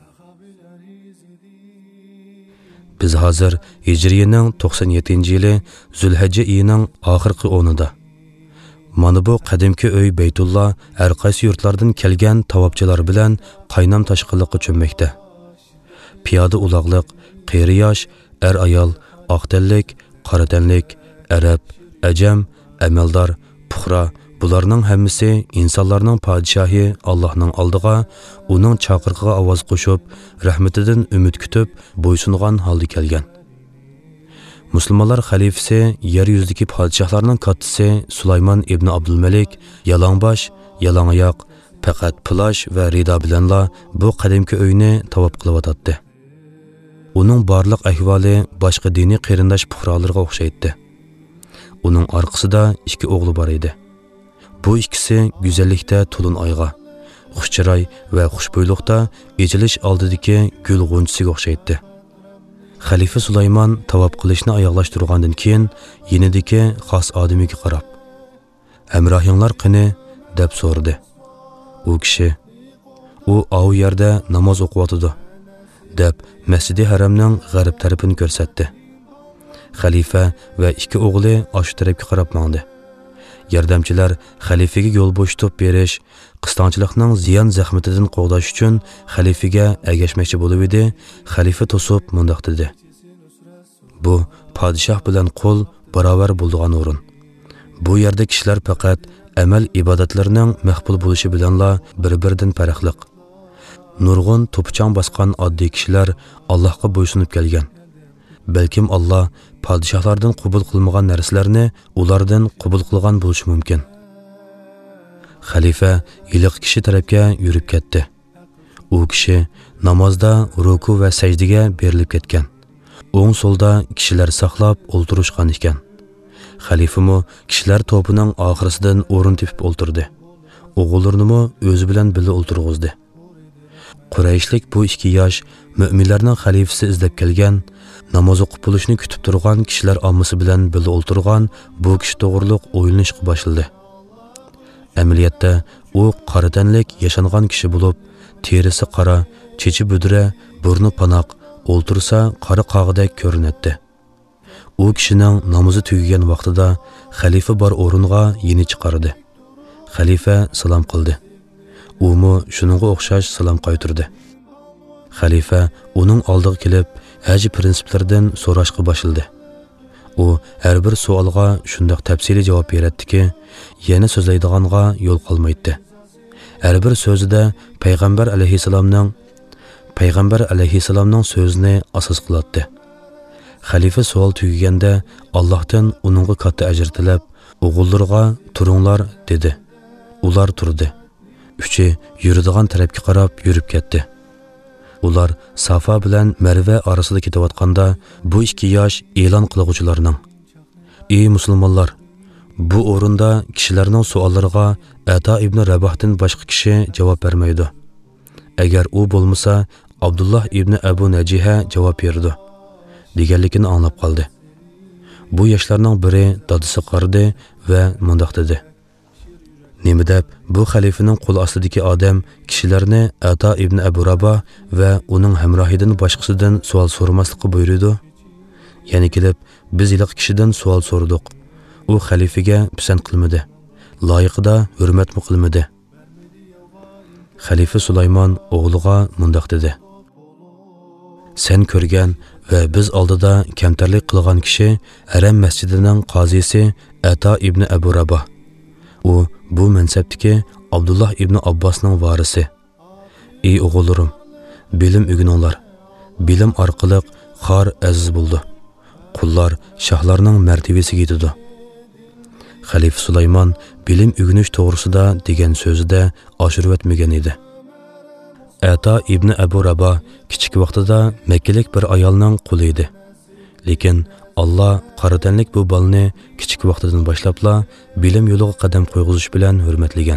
Biz hozir Hijriyaning 97-yili Zulhijja oyining oxirgi 10'ida. Mana bu qadimki uy Baytulloh har qaysi yurtlardan kelgan tavobchilar bilan qaynam tashqiliqqa cho'mmoqda. Piyoda uloqliq, qeri yosh, ayol, oqtanlik, qoratanlik, arab, ajam, amaldor, puxra, bularning hammasi insonlarning podshohi Allohning oldiga, uning chaqirig'iga ovoz qo'shib, rahmatidan umid kutib, bo'ysungan holda kelgan. Müslümanlar xalifasi yer yuzidagi podshohlarning kattasi Sulaymon ibn Abdulmalik yalangbosh, yalangoyoq, faqat plash va rido bilanla bu qadimki uyni tavob qilyotdi. Uning barliq ahvoli boshqa diniy qarindosh puhrolarga o'xshaydi. Uning orqasida 2 o'g'li bor edi. Bu ikkisi go'zallikda to'lin oyga, xushchiroy va xushbo'ylikda echilish oldidagi gul g'unchisiga o'xshaydi. Xalifa Sulaymon tavob qilishni oyoqlashtirgandan keyin yenidagi xos odamiga qarab, "Hamrohinglar qani?" deb so'radi. U kishi, "U av yerda namoz o'qiyotdi" deb Masjidi Haramning g'arb tarafini ko'rsatdi. Xalifa va 2 o'g'li osh tarafga qarab mangdi. Yordamchilar xalifaga yo'l bo'shatib berish, qistonchilikning ziyon zahmatidan qo'g'dash uchun xalifaga agashmoqchi bo'lib edi. Xalifa to'sib mundoq dedi: "Bu podshoh bilan qo'l barobar bo'ladigan o'rin. Bu yerda kishilar faqat amal ibodatlarining maqbul bo'lishi bilanla bir-biridan farqliq. Nurg'un to'pchon bosgan oddiy kishilar Allohga bo'ysunib kelgan. Balkim Alloh podshohlardan qabul qilmagan narsalarni ulardan qabul qilgan bo'lishi mumkin." Xalifa iliq kishi tarafga yurib ketdi. U kishi namozda ruku va sajdaga berilib ketgan. O'ng so'lda kishilar saqlab o'ltirishgan ekan. Xalifa mo kishilar to'pining oxirisidan o'rin tepib o'ltirdi. O'g'illarni o'zi bilan birga o'ltirg'izdi. Qurayshlik bu 2 yosh mu'minlarning xalifasi izlab kelgan, namoz o'qib bo'lishni kutib turgan kishilar ommasi bilan birga o'ltirgan bu kishi to'g'riliq o'ylanishga boshladi. Amaliyotda u qoratanlik yashangan kishi bo'lib, terisi qora, chechi budra, burni panoq, o'ltirsa qora qog'idek ko'rinadi. U kishining namozi tugagan vaqtida xalifa bor o'ringa yeni chiqardi. Xalifa salom qildi. Umu shuningga o'xshash salom qaytardi. Xalifa uning oldiga kelib, haj prinsiplaridan so'rashga boshladi. U har bir savolga shunday tafsiliy javob beradiki, yana so'zlaydiganga yo'l qolmaydi. Har bir so'zida payg'ambar alayhisalomning so'zini asos qiladi. Xalifa savol tugaganda Allohdan uningga katta ajr tilab, o'g'illarga turinglar dedi. Ular turdi. Uchi yuradigan tarafga qarab yurib ketdi. Ular Safa bilan Marva orasida ketayotganda bu ikki yosh e'lon qiluvchilarning: "Ey musulmonlar, bu o'rinda kishilarning savollariga Ata ibn Rabahdan boshqa kishi javob bermaydi. Agar u bo'lmasa, Abdullah ibn Abu Najiha javob berdi" deganligini anglab qoldi. Bu yoshlarning biri dadisi qardi va mundoq dedi: "Nima deb bu xalifaning qo'l ostidagi odam kishilarni Ata ibn Abu Rabah va uning hamrohidan boshqasidan savol so'ramaslikka buyurdi? Ya'ni kelib biz iliq kishidan savol so'radik. U xalifaga pisand qilmadi. Loyiqida hurmat qilmadi." Xalifa Sulaymon o'g'liga mundoq dedi: "Sen ko'rgan va biz oldida kamtarlik qilgan kishi Haram masjidining qozisi Ata ibn Abu Rabah. U bu mansabdagi Abdullah ibn Abbosning varisi. Ey o'g'illarim, bilim o'rganinglar. Bilim orqali xor aziz bo'ldi. Qullar shohlarning martabasiga yetadi." Xalifa Sulaymon bilim o'rganish to'g'risida degan so'zida oshirib o'tmagan edi. Ata ibn Abu Rabah kichik vaqtida Makkalik bir ayolning quli edi. Lekin Allah qaratanlik bu balni kichik vaqtidan boshlabla bilim yo'liga qadam qo'ygizish bilan hurmatlagan.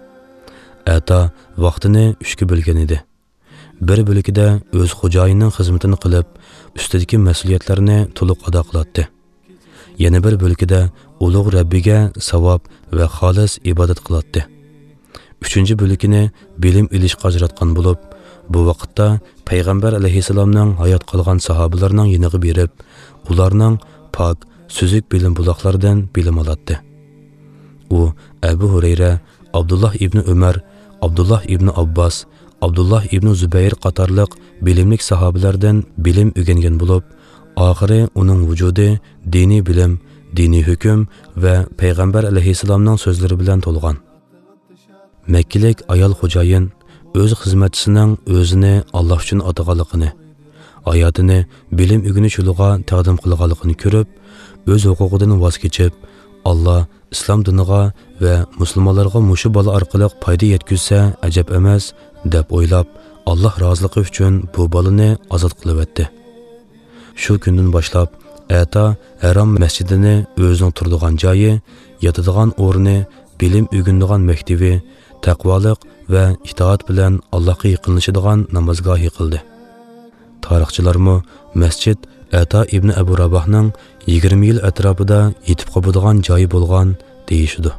Ata vaqtini 3 ga bo'lgan edi. Bir bo'ligida o'z xo'jayinining xizmatini qilib, ustidagi mas'uliyatlarni to'liq ado qiladi. Yana bir bo'ligida ulug' Rabbiga savob va xolis ibodat qiladi. 3-chi bo'ligini bilim ilishga ajratgan bo'lib, bu vaqtda payg'ambar alayhisalomning hayot qolgan sahobalarning yiniga berib, ularning pok, suzuk bilim buloqlaridan bilim oladi. U Abu Hurayra, Abdullah ibn Umar, Abdullah ibn Abbos, Abdullah ibn Zubayr qatorliq bilimlik sahobalardan bilim o'rgangan bo'lib, oxiri uning vujudi diniy bilim, diniy hukm va payg'ambar alayhisalomning so'zlari bilan to'lgan. Makkalik ayol xo'jayin o'z xizmatchisining o'zini Alloh uchun ataganligini, hayotini bilim o'rganish yo'liga taqdim qilganligini ko'rib, o'z huquqidan voz kechib, Alloh islom diniga va musulmonlarga mushu bola orqali foyda yetkazsa ajab emas deb o'ylab, Alloh roziligi uchun bu bolani ozod qilib o'tdi. Shu kundan boshlab Ata Haram masjidini o'zining turadigan joyi, yotadigan o'rni, bilim o'rganadigan maktabi, taqvoliq va itoat bilan Allohga yaqinlashadigan namozgohi qildi. Tarixchilarmi masjid Ata ibn Abu Rabahning 20 yil atrofida yetib qoladigan joyi bo'lgan deyishdi.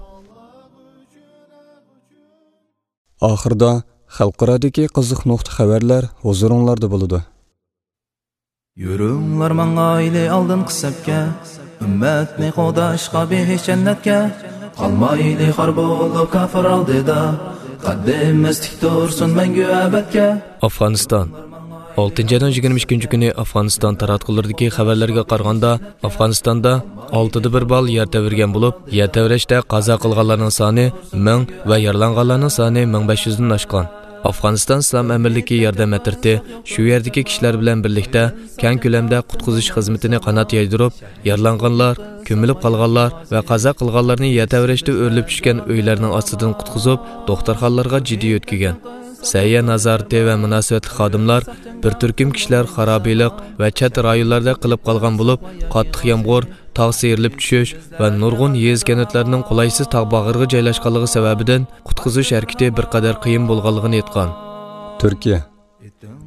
Oxirda xalqaradagi qiziq nuqta xabarlar huzuringlarda bo'ladi. Yürünglar mangayli aldın qısabka, ümmetni qo'dashqa behish jannatga, qalmayli xor bo'lib kafir oldida, qaddimiz tik tursin mangu abadga. Afg'oniston 6-22 kuni Afg'oniston taratqulardagi xabarlarga qaraganda, Afg'onistonda 6-1 bal yer tavirgan bo'lib, yer tavrashda qazo qilganlarning soni 1000 va yaralanganlarning soni 1500 dan oshgan. Afg'oniston Islom Amirligi yordam etirdi. Shu yerdagi kishilar bilan birlikda keng ko'lamda qutqizish xizmatini qanot yaydirib, yaralanganlar, ko'milib qolganlar va qazo qilganlarni yer tavrashda o'rilib tushgan uylarning ostidan qutqizib, doktorxonalarga jiddiy o'tkigan. Sayya nazorati va munosabatli xodimlar bir turkum kishilar xarobiylik va chat rayonlarda qilib qolgan bo'lib, qattiq yomg'ir, tog' seyrilib tushish va nurg'un yez kanatlarning qulaysiz tog' bag'riga joylashganligi sababidan qutqizish harakati bir qadar qiyin bo'lganligini aytgan. Turkiya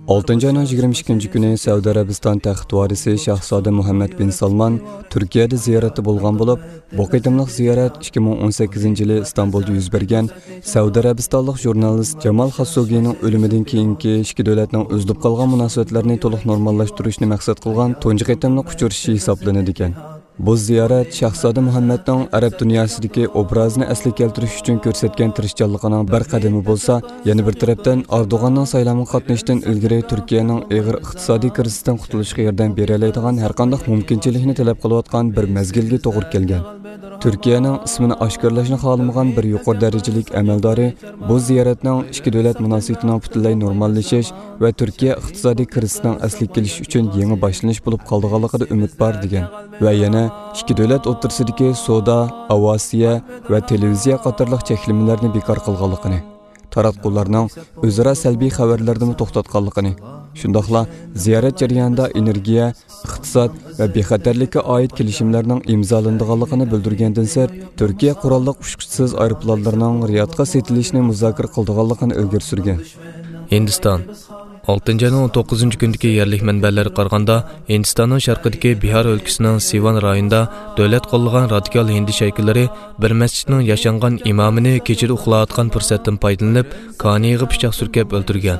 6 ayning 22 kuni Saudiya Arabiston taxt varisi Shahzoda Muhammad bin Salman Turkiyada ziyorati bo'lgan bo'lib, bu qitimliq ziyorat 2018-yili Istanbulda yuz bergan Saudiya Arabistonlik jurnalist Jamal Khashoggining o'limidan keyingi ikki davlatning o'zlib qolgan munosabatlarini to'liq normallashtirishni maqsad qilgan tunji qitimliq uchrashish hisoblanadi ekan. Bu ziyorat Shahzoda Muhammadning arab dunyosidagi obrazini asli keltirish uchun ko'rsatgan tirishchanligining bir qadami bo'lsa, yana bir tarafdan Erdo'g'anning saylovga qatnashishdan ilgari Turkiyaning og'ir iqtisodiy krizisdan qutulishiga yordam bera oladigan har qanday mumkinchilikni talab qilayotgan bir mezgilga to'g'ri kelgan. Turkiyaning ismini oshkorlashni xohlamagan bir yuqori darajalik amaldori bu ziyoratning ikki davlat munosabatining butunlay normallashish va Turkiya iqtisodiy krizisining asli kelish uchun yangi boshlanish bo'lib qoldiganligida umid bor degan. Va yana ikki davlat o'rtasidagi savdo, aviatsiya va televiziya qatorliq cheklamalarni bekor qilganligini, taratqularning o'zaro salbiy xabarlardan to'xtatganligini, shundaqla ziyorat jarayonida energiya, iqtisod va bexatarlikka oid kelishimlarning imzolanganligini bildirgandan so'ng Turkiya qurolli uçquchisiz aeroplanlarning Riyodga setilishini muzokara qilganligini ilgari surgan. Hindiston 6 ayning 9 kundagi yerlik manbalarga qaraganda, Hindistonning sharqidagi Bihar o'lkasining Sivan rayonida davlat qo'llagan radikal hindi shaykillari bir masjidning yashangan imomini kechida uxlayotgan fursatdan foydalanib, kaniga pichoq surkab o'ldirgan.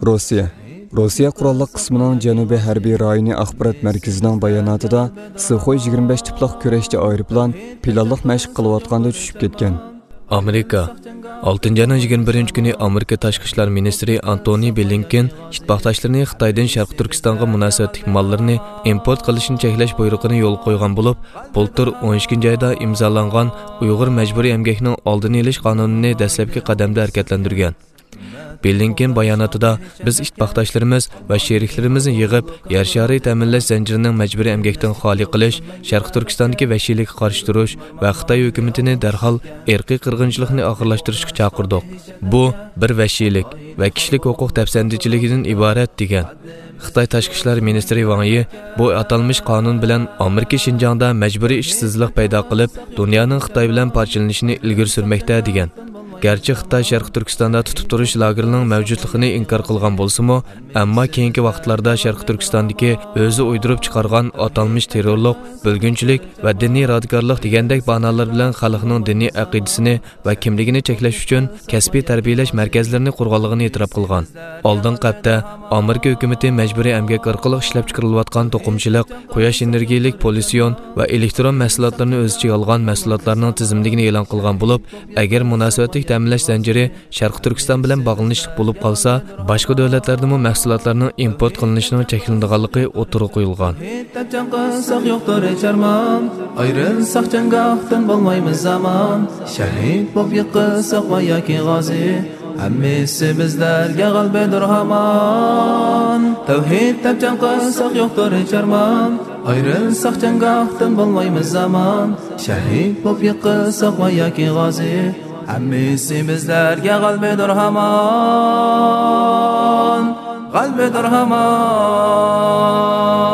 Rossiya qurolli qismining Janubiy harbiy rayoni axborot markazining bayonotida Suxoy 25 tipliq kurashchi aeroplan planliq mashq qilayotganda tushib ketgan. Amerika 6 ayning 21 kuni Amerika tashqi ishlar ministri Antony Blinken ittifoqdoshlarini Xitoydan Sharq Turkistonga munosabatli mollarni import qilishni cheklash buyrug'ini yo'l qo'ygan bo'lib, bultur 12-oyda imzolangan Uyg'ur majburiy emgakning oldini olish qonunini dastlabki qadamda harakatlantirgan. Blinken bayonotida biz ittifoqdoshlarimiz va sheriklarimizni yig'ib, yer shari ta'minlash zanjirining majburiy emgakdan xoli qilish, Sharq Turkistondagi vahshiylikka qarshi turish va Xitoy hukumatini darhol irqiy qirg'inchilikni oxirlashtirishga chaqirdik. Bu bir vahshiylik va kishilik huquq tafsandichiligidan iborat degan. Xitoy tashqi ishlar ministri Wang Yi bu atalmish qonun bilan Amerika Shinjongda majburiy ishsizlik paydo qilib, dunyoning Xitoy bilan parchalanishini ilgari surmoqda degan. Gerçi Xitoy Sharq Turkistonda tutib turish lagerining mavjudligini inkor qilgan bo'lsa-mu, ammo keyingi vaqtlarda Sharq Turkistondagi o'zi o'ydirib chiqargan atalmish terrorlik, bo'lgunchilik va diniy radikallik degandek banolar bilan xalqning diniy aqidasini va kimligini cheklash uchun kasbiy tarbiyalash markazlarini qurganligini e'tirof qilgan. Oldingi hafta Amerika hukumatı majburiy emgak orqali ishlab chiqarilayotgan to'qimchilik, quyosh energiyalik politsion va elektron mahsulotlarni o'z ichiga olgan mahsulotlarning tizimligini e'lon qilgan bo'lib, agar munosabatli ta'minlash zanjiri Sharq Turkiston bilan bog'lanishli bo'lib qolsa, boshqa davlatlardami mahsulotlarning import qilinishining cheklanganligi o'tirib qo'yilgan. Ayrılsak cangahdan bo'lmaymiz zaman, shahid bo'lib yiqilsak va yoki g'ozi, hammasi bizlarga g'albadir hamon. Tavhid tapchan qilsak yo'qdir charman, ayrılsak cangahdan bo'lmaymiz zaman, shahid bo'lib yiqilsak va yoki g'ozi, hammasi bizlarga g'albadir hamon, g'albadir hamon.